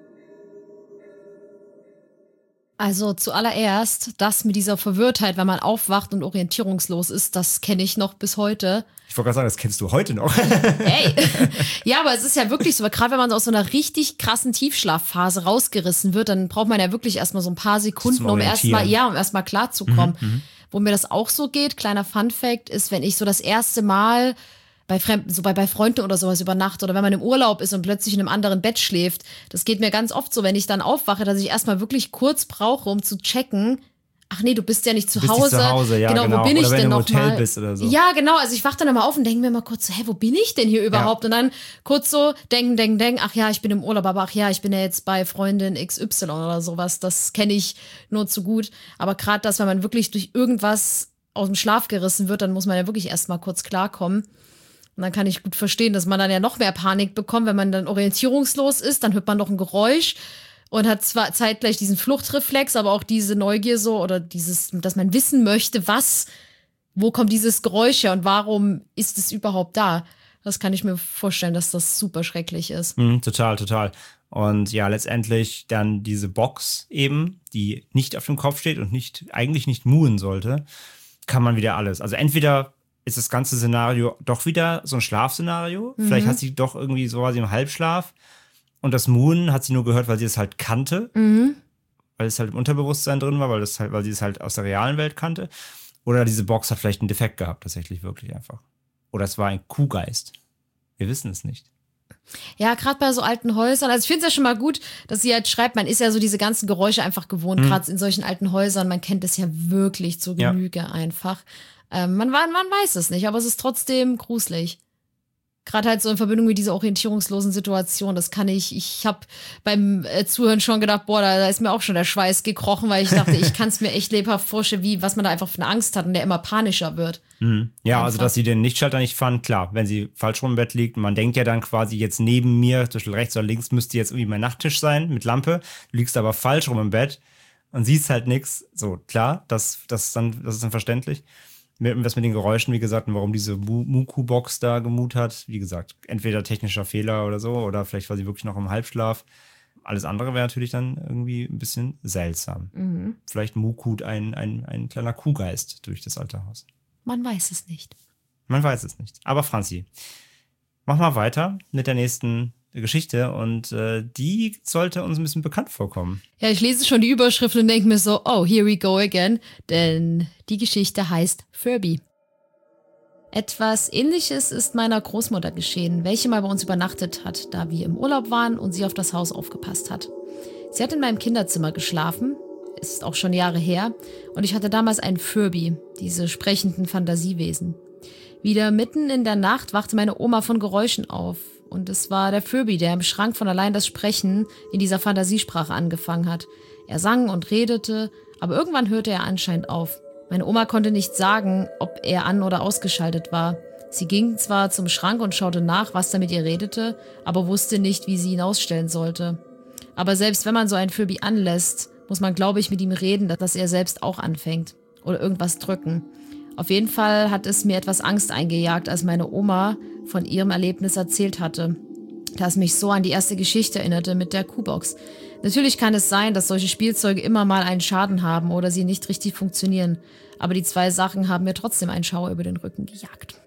Also zuallererst, das mit dieser Verwirrtheit, wenn man aufwacht und orientierungslos ist, das kenne ich noch bis heute. Ich wollte gerade sagen, das kennst du heute noch. Ey, ja, aber es ist ja wirklich so, gerade wenn man aus so einer richtig krassen Tiefschlafphase rausgerissen wird, dann braucht man ja wirklich erstmal so ein paar Sekunden, um erstmal, ja, um erstmal klarzukommen. Mhm, Wo mir das auch so geht, kleiner Funfact, ist, wenn ich so das erste Mal bei Fremden, so bei, bei Freunden oder sowas übernachte oder wenn man im Urlaub ist und plötzlich in einem anderen Bett schläft. Das geht mir ganz oft so, wenn ich dann aufwache, dass ich erstmal wirklich kurz brauche, um zu checken, ach nee, du bist ja nicht zu du bist Hause. Nicht zu Hause, ja, genau, genau. Wo bin oder ich wenn denn du im noch Hotel mal? bist oder so. Ja, genau. Also ich wache dann immer auf und denke mir mal kurz so, hä, wo bin ich denn hier überhaupt? Ja. Und dann kurz so denken, denken, denken, ach ja, ich bin im Urlaub, aber ach ja, ich bin ja jetzt bei Freundin X Y oder sowas. Das kenne ich nur zu gut. Aber gerade das, wenn man wirklich durch irgendwas aus dem Schlaf gerissen wird, dann muss man ja wirklich erstmal kurz klarkommen. Und dann kann ich gut verstehen, dass man dann ja noch mehr Panik bekommt, wenn man dann orientierungslos ist, dann hört man noch ein Geräusch und hat zwar zeitgleich diesen Fluchtreflex, aber auch diese Neugier so oder dieses, dass man wissen möchte, was, wo kommt dieses Geräusch her und warum ist es überhaupt da? Das kann ich mir vorstellen, dass das super schrecklich ist. Mhm, total, total. Und ja, letztendlich dann diese Box eben, die nicht auf dem Kopf steht und nicht eigentlich nicht moonen sollte, kann man wieder alles. Also entweder ist das ganze Szenario doch wieder so ein Schlafszenario. Mhm. Vielleicht hat sie doch irgendwie so quasi im Halbschlaf. Und das Moon hat sie nur gehört, weil sie es halt kannte. Mhm. Weil es halt im Unterbewusstsein drin war, weil, das halt, weil sie es halt aus der realen Welt kannte. Oder diese Box hat vielleicht einen Defekt gehabt, tatsächlich wirklich einfach. Oder es war ein Kuhgeist. Wir wissen es nicht. Ja, gerade bei so alten Häusern. Also ich finde es ja schon mal gut, dass sie halt schreibt, man ist ja so diese ganzen Geräusche einfach gewohnt, mhm. gerade in solchen alten Häusern. Man kennt es ja wirklich zur Genüge ja. einfach. Ähm, man, man weiß es nicht, aber es ist trotzdem gruselig. Gerade halt so in Verbindung mit dieser orientierungslosen Situation, das kann ich, ich habe beim äh, Zuhören schon gedacht, boah, da, da ist mir auch schon der Schweiß gekrochen, weil ich dachte, ich kann es mir echt lebhaft vorstellen, wie, was man da einfach für eine Angst hat und der immer panischer wird. Mhm. Ja, einfach. Also dass sie den Lichtschalter nicht fand, klar, wenn sie falsch rum im Bett liegt, man denkt ja dann quasi jetzt neben mir, zum Beispiel rechts oder links müsste jetzt irgendwie mein Nachttisch sein mit Lampe, du liegst aber falsch rum im Bett und siehst halt nichts, so klar, das, das, ist dann, das ist dann verständlich. Was mit den Geräuschen, wie gesagt, und warum diese Muku-Box da gemut hat. Wie gesagt, entweder technischer Fehler oder so, oder vielleicht war sie wirklich noch im Halbschlaf. Alles andere wäre natürlich dann irgendwie ein bisschen seltsam. Mhm. Vielleicht mukut ein, ein, ein kleiner Kuhgeist durch das alte Haus. Man weiß es nicht. Man weiß es nicht. Aber Franzi, mach mal weiter mit der nächsten Geschichte und äh, die sollte uns ein bisschen bekannt vorkommen. Ja, ich lese schon die Überschrift und denke mir so, oh, here we go again, denn die Geschichte heißt Furby. Etwas Ähnliches ist meiner Großmutter geschehen, welche mal bei uns übernachtet hat, da wir im Urlaub waren und sie auf das Haus aufgepasst hat. Sie hat in meinem Kinderzimmer geschlafen, ist auch schon Jahre her, und ich hatte damals einen Furby, diese sprechenden Fantasiewesen. Wieder mitten in der Nacht wachte meine Oma von Geräuschen auf. Und es war der Furby, der im Schrank von allein das Sprechen in dieser Fantasiesprache angefangen hat. Er sang und redete, aber irgendwann hörte er anscheinend auf. Meine Oma konnte nicht sagen, ob er an- oder ausgeschaltet war. Sie ging zwar zum Schrank und schaute nach, was da mit ihr redete, aber wusste nicht, wie sie ihn ausstellen sollte. Aber selbst wenn man so einen Furby anlässt, muss man, glaube ich, mit ihm reden, dass er selbst auch anfängt. Oder irgendwas drücken. Auf jeden Fall hat es mir etwas Angst eingejagt, als meine Oma von ihrem Erlebnis erzählt hatte, das mich so an die erste Geschichte erinnerte mit der Kuhbox. Natürlich kann es sein, dass solche Spielzeuge immer mal einen Schaden haben oder sie nicht richtig funktionieren, aber die zwei Sachen haben mir trotzdem einen Schauer über den Rücken gejagt.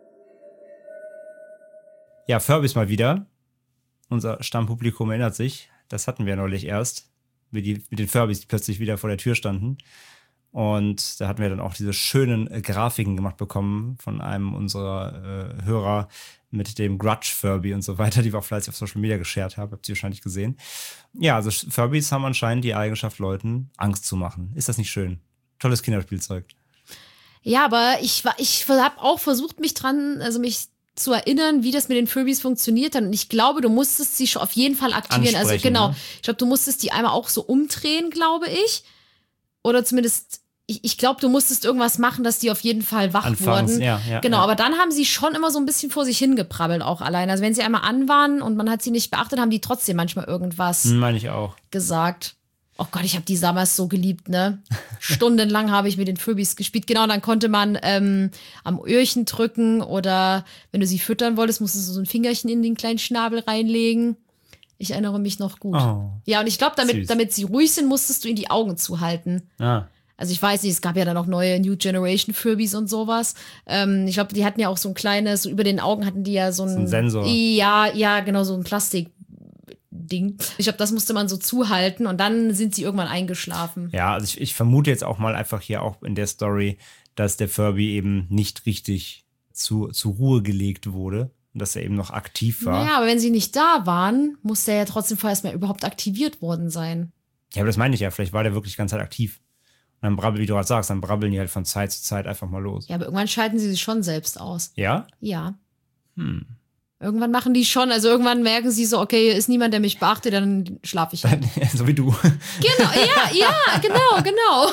Ja, Furbys mal wieder. Unser Stammpublikum erinnert sich, das hatten wir neulich erst, mit, die, mit den Furbys, die plötzlich wieder vor der Tür standen. Und da hatten wir dann auch diese schönen äh, Grafiken gemacht bekommen von einem unserer äh, Hörer mit dem Grudge-Furby und so weiter, die wir auch fleißig auf Social Media geshared haben. Habt ihr wahrscheinlich gesehen. Ja, also Furbys haben anscheinend die Eigenschaft, Leuten Angst zu machen. Ist das nicht schön? Tolles Kinderspielzeug. Ja, aber ich, ich habe auch versucht, mich dran, also mich zu erinnern, wie das mit den Furbys funktioniert hat. Und ich glaube, du musstest sie schon auf jeden Fall aktivieren. Also genau, ne? Ich glaube, du musstest die einmal auch so umdrehen, glaube ich. Oder zumindest, ich, ich glaube, du musstest irgendwas machen, dass die auf jeden Fall wach Anfangs, wurden. ja, ja, genau, ja. aber dann haben sie schon immer so ein bisschen vor sich hingeprabbelt, auch allein. Also wenn sie einmal an waren und man hat sie nicht beachtet, haben die trotzdem manchmal irgendwas Hm, meine ich auch. gesagt. Oh Gott, ich habe die damals so geliebt, ne? Stundenlang habe ich mit den Furbies gespielt. Genau, dann konnte man ähm, am Öhrchen drücken oder wenn du sie füttern wolltest, musstest du so ein Fingerchen in den kleinen Schnabel reinlegen. Ich erinnere mich noch gut. Oh, ja, und ich glaube, süß. damit, damit sie ruhig sind, musstest du ihnen die Augen zuhalten. Ah. Also ich weiß nicht, es gab ja dann auch neue New Generation Furbies und sowas. Ähm, ich glaube, die hatten ja auch so ein kleines, so über den Augen hatten die ja so ein, So ein Sensor. Ja, ja, genau, so ein Plastikding. Ich glaube, das musste man so zuhalten und dann sind sie irgendwann eingeschlafen. Ja, also ich, ich vermute jetzt auch mal einfach hier auch in der Story, dass der Furby eben nicht richtig zu, zur Ruhe gelegt wurde und dass er eben noch aktiv war. Naja, aber wenn sie nicht da waren, muss der ja trotzdem vorher erstmal überhaupt aktiviert worden sein. Ja, aber das meine ich ja. Vielleicht war der wirklich die ganze Zeit aktiv. Und dann brabbeln, wie du gerade sagst, dann brabbeln die halt von Zeit zu Zeit einfach mal los. Ja, aber irgendwann schalten sie sich schon selbst aus. Ja? Ja. Hm. Irgendwann machen die schon, also irgendwann merken sie so, okay, hier ist niemand, der mich beachtet, dann schlafe ich halt. So wie du. Genau, ja, ja, genau, genau.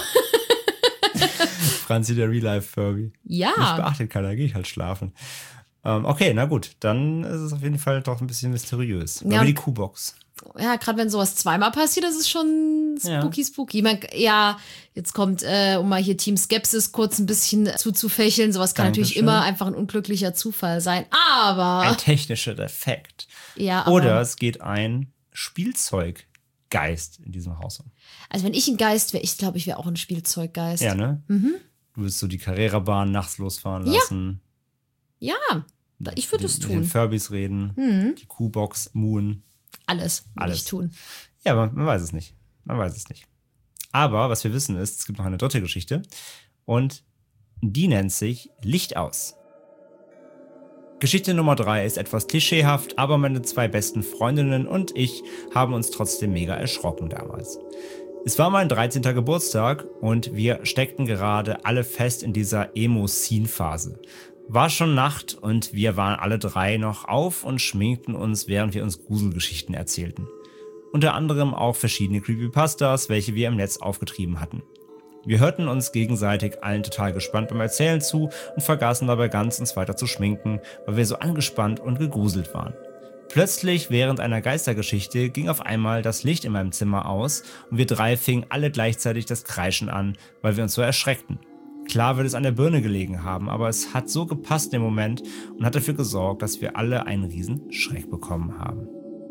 Franzi, der Real-Life-Furby. Nicht Ja. beachtet keiner, da gehe ich halt schlafen. Ähm, okay, na gut. Dann ist es auf jeden Fall doch ein bisschen mysteriös. Ja, Aber die und- Kuhbox. Ja, gerade wenn sowas zweimal passiert, das ist schon Ja. spooky, spooky. Man, ja, jetzt kommt, äh, um mal hier Team Skepsis kurz ein bisschen zuzufächeln. Sowas kann natürlich Dankeschön. immer einfach ein unglücklicher Zufall sein. Aber, Ein technischer Defekt. ja, aber, Oder es geht ein Spielzeuggeist in diesem Haus um. also wenn ich ein Geist wäre, ich glaube, ich wäre auch ein Spielzeuggeist. Ja, ne? Mhm. Du willst so die Carrera-Bahn nachts losfahren Ja. lassen. Ja, ich würde es Mit den tun. Furbies reden. Mhm. Die Kuhbox, Moon. Alles würde Alles. ich tun. Ja, aber man weiß es nicht. Man weiß es nicht. Aber was wir wissen ist, es gibt noch eine dritte Geschichte. Und die nennt sich Licht aus. Geschichte Nummer drei ist etwas klischeehaft, aber meine zwei besten Freundinnen und ich haben uns trotzdem mega erschrocken damals. Es war mein dreizehnter Geburtstag und wir steckten gerade alle fest in dieser Emo-Scene-Phase. War schon Nacht und wir waren alle drei noch auf und schminkten uns, während wir uns Gruselgeschichten erzählten. Unter anderem auch verschiedene Creepypastas, welche wir im Netz aufgetrieben hatten. Wir hörten uns gegenseitig allen total gespannt beim Erzählen zu und vergaßen dabei ganz, uns weiter zu schminken, weil wir so angespannt und gegruselt waren. Plötzlich, während einer Geistergeschichte, ging auf einmal das Licht in meinem Zimmer aus und wir drei fingen alle gleichzeitig das Kreischen an, weil wir uns so erschreckten. Klar wird es an der Birne gelegen haben, aber es hat so gepasst im Moment und hat dafür gesorgt, dass wir alle einen riesen Schreck bekommen haben.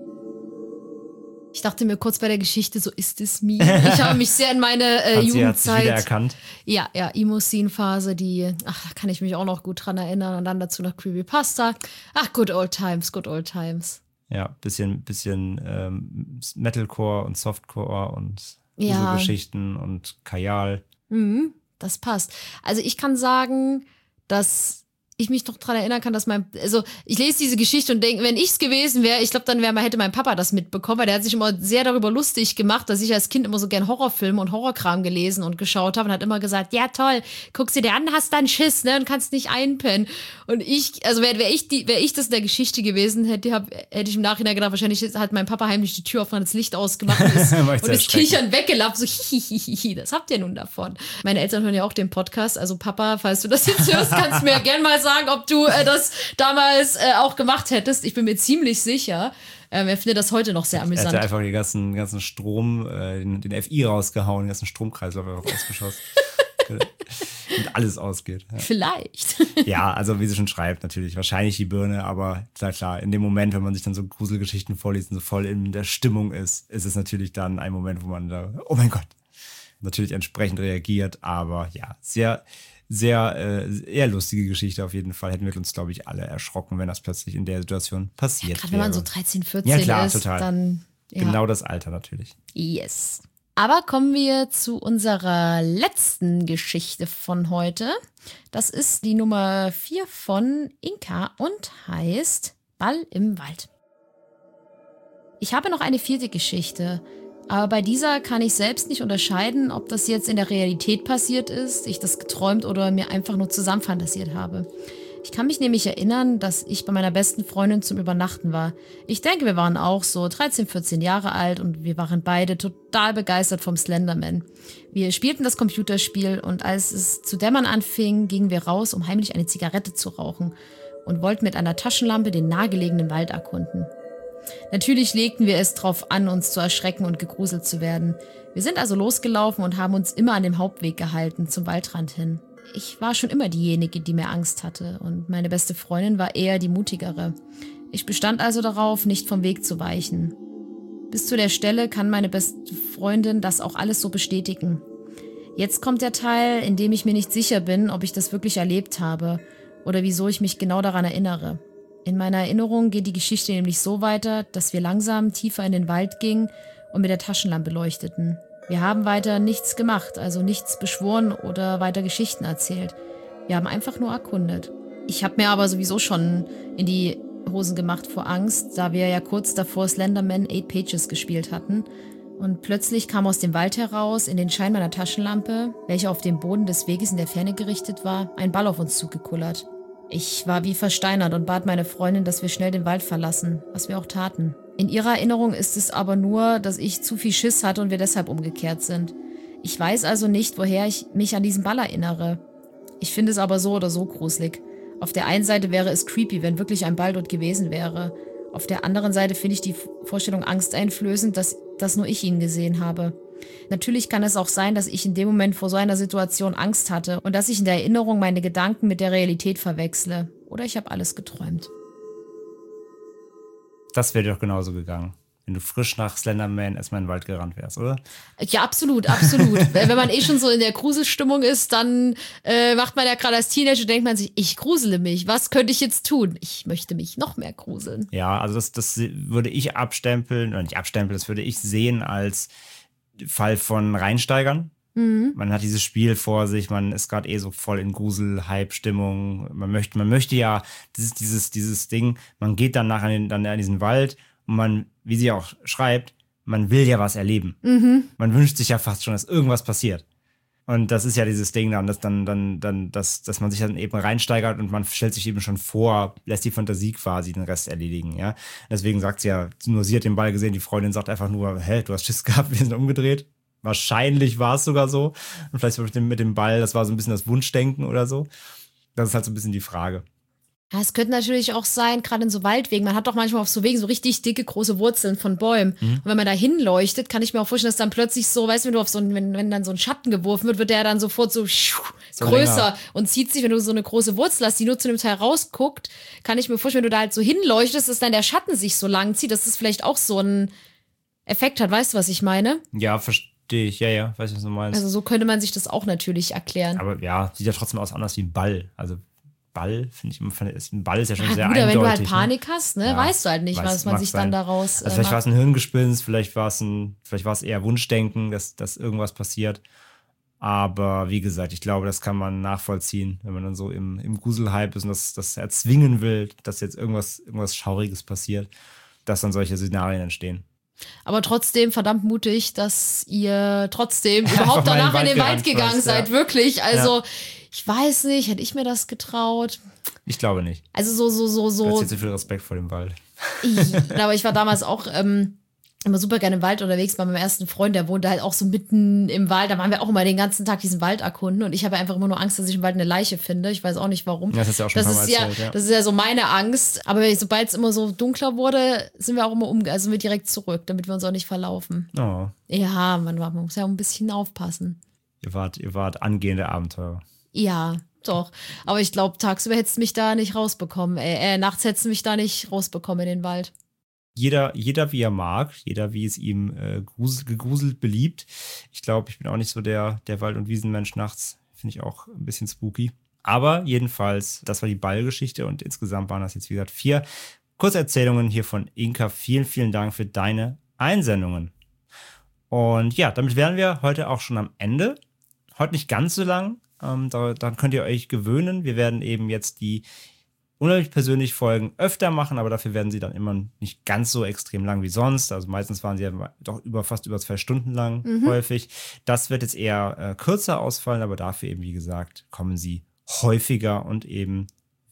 Ich dachte mir kurz bei der Geschichte, so ist es mir. Ich habe mich sehr in meine äh, Franzi hat sich Jugendzeit. wiedererkannt. Ja, ja, Emo-Scene-Phase, die, ach, da kann ich mich auch noch gut dran erinnern. Und dann dazu noch Creepypasta. Ach, good old times, good old times. Ja, bisschen, bisschen ähm, Metalcore und Softcore und Ja. Geschichten und Kajal. Mhm, das passt. Also ich kann sagen, dass ich mich noch dran erinnern kann, dass mein, also ich lese diese Geschichte und denke, wenn ich's gewesen wäre, ich glaube, dann wär, hätte mein Papa das mitbekommen, weil der hat sich immer sehr darüber lustig gemacht, dass ich als Kind immer so gern Horrorfilme und Horrorkram gelesen und geschaut habe und hat immer gesagt, ja toll, guckst dir dir an, hast dann Schiss, ne, und kannst nicht einpennen. Und ich, also wäre wär ich die, wäre ich das in der Geschichte gewesen, hätte, hab, hätte ich im Nachhinein gedacht, wahrscheinlich hat mein Papa heimlich die Tür auf und hat das Licht ausgemacht und ist, War ich und sehr ist kichern weggelaufen, so hihihihi, das habt ihr nun davon. Meine Eltern hören ja auch den Podcast, also Papa, falls du das jetzt hörst, kannst du mir ja gern mal sagen, ob du äh, das damals äh, auch gemacht hättest. Ich bin mir ziemlich sicher. Ähm, er findet das heute noch sehr Er amüsant. hat einfach den ganzen, ganzen Strom, äh, den, den F I rausgehauen, den ganzen Stromkreislauf einfach ausgeschossen. Und alles ausgeht. Ja. Vielleicht. Ja, also wie sie schon schreibt, natürlich. Wahrscheinlich die Birne, aber klar, klar, in dem Moment, wenn man sich dann so Gruselgeschichten vorliest und so voll in der Stimmung ist, ist es natürlich dann ein Moment, wo man da, oh mein Gott, natürlich entsprechend reagiert. Aber ja, sehr, sehr, äh, eher lustige Geschichte auf jeden Fall. Hätten wir uns, glaube ich, alle erschrocken, wenn das plötzlich in der Situation passiert Gerade wäre. wenn man so dreizehn, vierzehn Ja, klar, ist, total. dann ja. Genau das Alter natürlich. Yes. Aber kommen wir zu unserer letzten Geschichte von heute. Das ist die Nummer vier von Inka und heißt Ball im Wald. Ich habe noch eine vierte Geschichte, aber bei dieser kann ich selbst nicht unterscheiden, ob das jetzt in der Realität passiert ist, ich das geträumt oder mir einfach nur zusammenfantasiert habe. Ich kann mich nämlich erinnern, dass ich bei meiner besten Freundin zum Übernachten war. Ich denke, wir waren auch so dreizehn, vierzehn Jahre alt und wir waren beide total begeistert vom Slenderman. Wir spielten das Computerspiel und als es zu dämmern anfing, gingen wir raus, um heimlich eine Zigarette zu rauchen und wollten mit einer Taschenlampe den nahegelegenen Wald erkunden. Natürlich legten wir es drauf an, uns zu erschrecken und gegruselt zu werden. Wir sind also losgelaufen und haben uns immer an dem Hauptweg gehalten, zum Waldrand hin. Ich war schon immer diejenige, die mehr Angst hatte und meine beste Freundin war eher die mutigere. Ich bestand also darauf, nicht vom Weg zu weichen. Bis zu der Stelle kann meine beste Freundin das auch alles so bestätigen. Jetzt kommt der Teil, in dem ich mir nicht sicher bin, ob ich das wirklich erlebt habe oder wieso ich mich genau daran erinnere. In meiner Erinnerung geht die Geschichte nämlich so weiter, dass wir langsam tiefer in den Wald gingen und mit der Taschenlampe leuchteten. Wir haben weiter nichts gemacht, also nichts beschworen oder weiter Geschichten erzählt. Wir haben einfach nur erkundet. Ich habe mir aber sowieso schon in die Hosen gemacht vor Angst, da wir ja kurz davor Slenderman Eight Pages gespielt hatten. Und plötzlich kam aus dem Wald heraus, in den Schein meiner Taschenlampe, welche auf dem Boden des Weges in der Ferne gerichtet war, ein Ball auf uns zugekullert. Ich war wie versteinert und bat meine Freundin, dass wir schnell den Wald verlassen, was wir auch taten. In ihrer Erinnerung ist es aber nur, dass ich zu viel Schiss hatte und wir deshalb umgekehrt sind. Ich weiß also nicht, woher ich mich an diesen Ball erinnere. Ich finde es aber so oder so gruselig. Auf der einen Seite wäre es creepy, wenn wirklich ein Ball dort gewesen wäre. Auf der anderen Seite finde ich die Vorstellung angsteinflößend, dass, dass nur ich ihn gesehen habe. Natürlich kann es auch sein, dass ich in dem Moment vor so einer Situation Angst hatte und dass ich in der Erinnerung meine Gedanken mit der Realität verwechsle. Oder ich habe alles geträumt. Das wäre dir doch genauso gegangen, wenn du frisch nach Slenderman erstmal in den Wald gerannt wärst, oder? Ja, absolut, absolut. Wenn man eh schon so in der Gruselstimmung ist, dann äh, macht man ja gerade als Teenager, denkt man sich, ich grusele mich, was könnte ich jetzt tun? Ich möchte mich noch mehr gruseln. Ja, also das, das würde ich abstempeln, oder nicht abstempeln, das würde ich sehen als Fall von Reinsteigern. Mhm. Man hat dieses Spiel vor sich, man ist gerade eh so voll in Grusel-Hype-Stimmung. Man möchte, man möchte ja dieses, dieses, dieses Ding, man geht dann nachher in, dann in diesen Wald und man, wie sie auch schreibt, man will ja was erleben. Mhm. Man wünscht sich ja fast schon, dass irgendwas passiert. Und das ist ja dieses Ding dann, dass dann, dann, dann, dass, dass man sich dann eben reinsteigert und man stellt sich eben schon vor, lässt die Fantasie quasi den Rest erledigen, ja. Deswegen sagt sie ja, nur sie hat den Ball gesehen, die Freundin sagt einfach nur, hä, du hast Schiss gehabt, wir sind umgedreht. Wahrscheinlich war es sogar so. Und vielleicht mit dem, mit dem Ball, das war so ein bisschen das Wunschdenken oder so. Das ist halt so ein bisschen die Frage. Ja, es könnte natürlich auch sein, gerade in so Waldwegen, man hat doch manchmal auf so Wegen so richtig dicke, große Wurzeln von Bäumen. Mhm. Und wenn man da hinleuchtet, kann ich mir auch vorstellen, dass dann plötzlich so, weißt du, wenn du auf so ein, wenn, wenn dann so ein Schatten geworfen wird, wird der dann sofort so, so größer länger und zieht sich, wenn du so eine große Wurzel hast, die nur zu einem Teil rausguckt, kann ich mir vorstellen, wenn du da halt so hinleuchtest, dass dann der Schatten sich so lang zieht, dass das vielleicht auch so einen Effekt hat. Weißt du, was ich meine? Ja, verstehe. Ich, ja, ja, weiß ich, was du meinst. Also so könnte man sich das auch natürlich erklären. Aber ja, sieht ja trotzdem aus anders wie ein Ball. Also Ball, finde ich immer, ein Ball ist ja schon ja, sehr gut, eindeutig. Wenn du halt Panik ne? hast, ne, ja, weißt du halt nicht, weiß, was man sich sein. dann daraus Also vielleicht war es ein Hirngespinst, vielleicht war es ein, vielleicht war es eher Wunschdenken, dass, dass irgendwas passiert. Aber wie gesagt, ich glaube, das kann man nachvollziehen, wenn man dann so im, im Gruselhype ist und das, das erzwingen will, dass jetzt irgendwas, irgendwas Schauriges passiert, dass dann solche Szenarien entstehen. Aber trotzdem verdammt mutig, dass ihr trotzdem überhaupt danach in den, in den Wald gegangen fast, seid, ja. Wirklich. Also, ja. Ich weiß nicht, hätte ich mir das getraut? Ich glaube nicht. Also so, so, so, so. Du hast jetzt so viel Respekt vor dem Wald. Ich, aber ich war damals auch ähm, immer super gerne im Wald unterwegs bei meinem ersten Freund, der wohnte halt auch so mitten im Wald. Da waren wir auch immer den ganzen Tag diesen Wald erkunden und ich habe einfach immer nur Angst, dass ich im Wald eine Leiche finde. Ich weiß auch nicht warum. Ja, das ist ja auch schon das ist ja, erzählt, ja, das ist ja so meine Angst. Aber sobald es immer so dunkler wurde, sind wir auch immer um, also sind wir direkt zurück, damit wir uns auch nicht verlaufen. Oh. Ja, man, man muss ja auch ein bisschen aufpassen. Ihr wart, ihr wart angehende Abenteurer. Ja, doch. Aber ich glaube, tagsüber hättest du mich da nicht rausbekommen. Äh, äh, nachts hättest du mich da nicht rausbekommen in den Wald. Jeder, jeder wie er mag, jeder wie es ihm äh, grusel, gegruselt beliebt. Ich glaube, ich bin auch nicht so der, der Wald- und Wiesenmensch nachts. Finde ich auch ein bisschen spooky. Aber jedenfalls, das war die Ballgeschichte und insgesamt waren das jetzt, wie gesagt, vier Kurzerzählungen hier von Inka. Vielen, vielen Dank für deine Einsendungen. Und ja, damit wären wir heute auch schon am Ende. Heute nicht ganz so lang. Ähm, da, dann könnt ihr euch gewöhnen. Wir werden eben jetzt die unheimlich persönlich Folgen öfter machen, aber dafür werden sie dann immer nicht ganz so extrem lang wie sonst. Also meistens waren sie ja doch über fast über zwei Stunden lang mhm. häufig. Das wird jetzt eher äh, kürzer ausfallen, aber dafür eben, wie gesagt, kommen sie häufiger und eben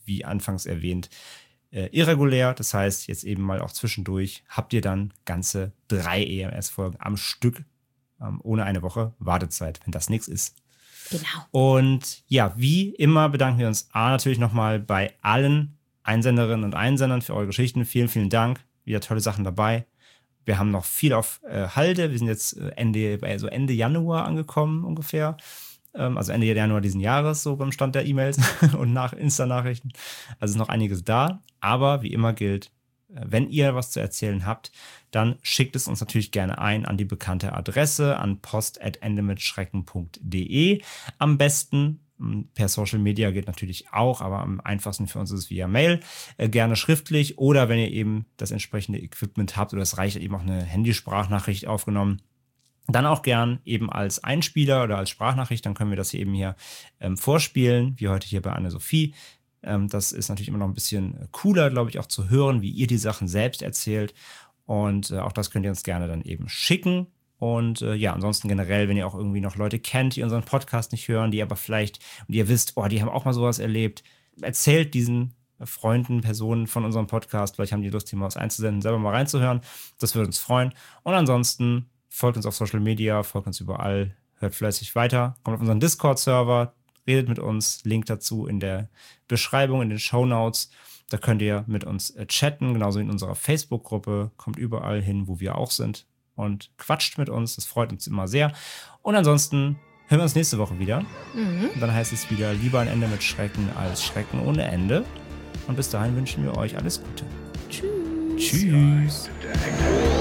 wie anfangs erwähnt, äh, irregulär. Das heißt, jetzt eben mal auch zwischendurch habt ihr dann ganze drei E M S-Folgen am Stück, ähm, ohne eine Woche Wartezeit, wenn das nichts ist. Genau. Und ja, wie immer bedanken wir uns A natürlich nochmal bei allen Einsenderinnen und Einsendern für eure Geschichten. Vielen, vielen Dank. Wieder tolle Sachen dabei. Wir haben noch viel auf äh, Halde. Wir sind jetzt Ende, also Ende Januar angekommen ungefähr. Ähm, also Ende Januar diesen Jahres, so beim Stand der E-Mails und nach Insta-Nachrichten. Also ist noch einiges da. Aber wie immer gilt, äh, wenn ihr was zu erzählen habt, dann schickt es uns natürlich gerne ein an die bekannte Adresse, an post at endemitschrecken punkt de. Am besten per Social Media geht natürlich auch, aber am einfachsten für uns ist es via Mail, äh, gerne schriftlich oder wenn ihr eben das entsprechende Equipment habt oder es reicht eben auch eine Handysprachnachricht aufgenommen, dann auch gern eben als Einspieler oder als Sprachnachricht, dann können wir das hier eben hier ähm, vorspielen, wie heute hier bei Anne-Sophie. Ähm, das ist natürlich immer noch ein bisschen cooler, glaube ich, auch zu hören, wie ihr die Sachen selbst erzählt und äh, auch das könnt ihr uns gerne dann eben schicken. Und äh, ja, ansonsten generell, wenn ihr auch irgendwie noch Leute kennt, die unseren Podcast nicht hören, die aber vielleicht, und ihr wisst, oh, die haben auch mal sowas erlebt, erzählt diesen Freunden, Personen von unserem Podcast, vielleicht haben die Lust, hier mal was einzusenden, selber mal reinzuhören. Das würde uns freuen. Und ansonsten folgt uns auf Social Media, folgt uns überall, hört fleißig weiter, kommt auf unseren Discord-Server, redet mit uns, Link dazu in der Beschreibung, in den Shownotes. Da könnt ihr mit uns äh, chatten, genauso in unserer Facebook-Gruppe, kommt überall hin, wo wir auch sind. Und quatscht mit uns, das freut uns immer sehr. Und ansonsten hören wir uns nächste Woche wieder. Mhm. Und dann heißt es wieder, lieber ein Ende mit Schrecken als Schrecken ohne Ende. Und bis dahin wünschen wir euch alles Gute. Tschüss. Tschüss.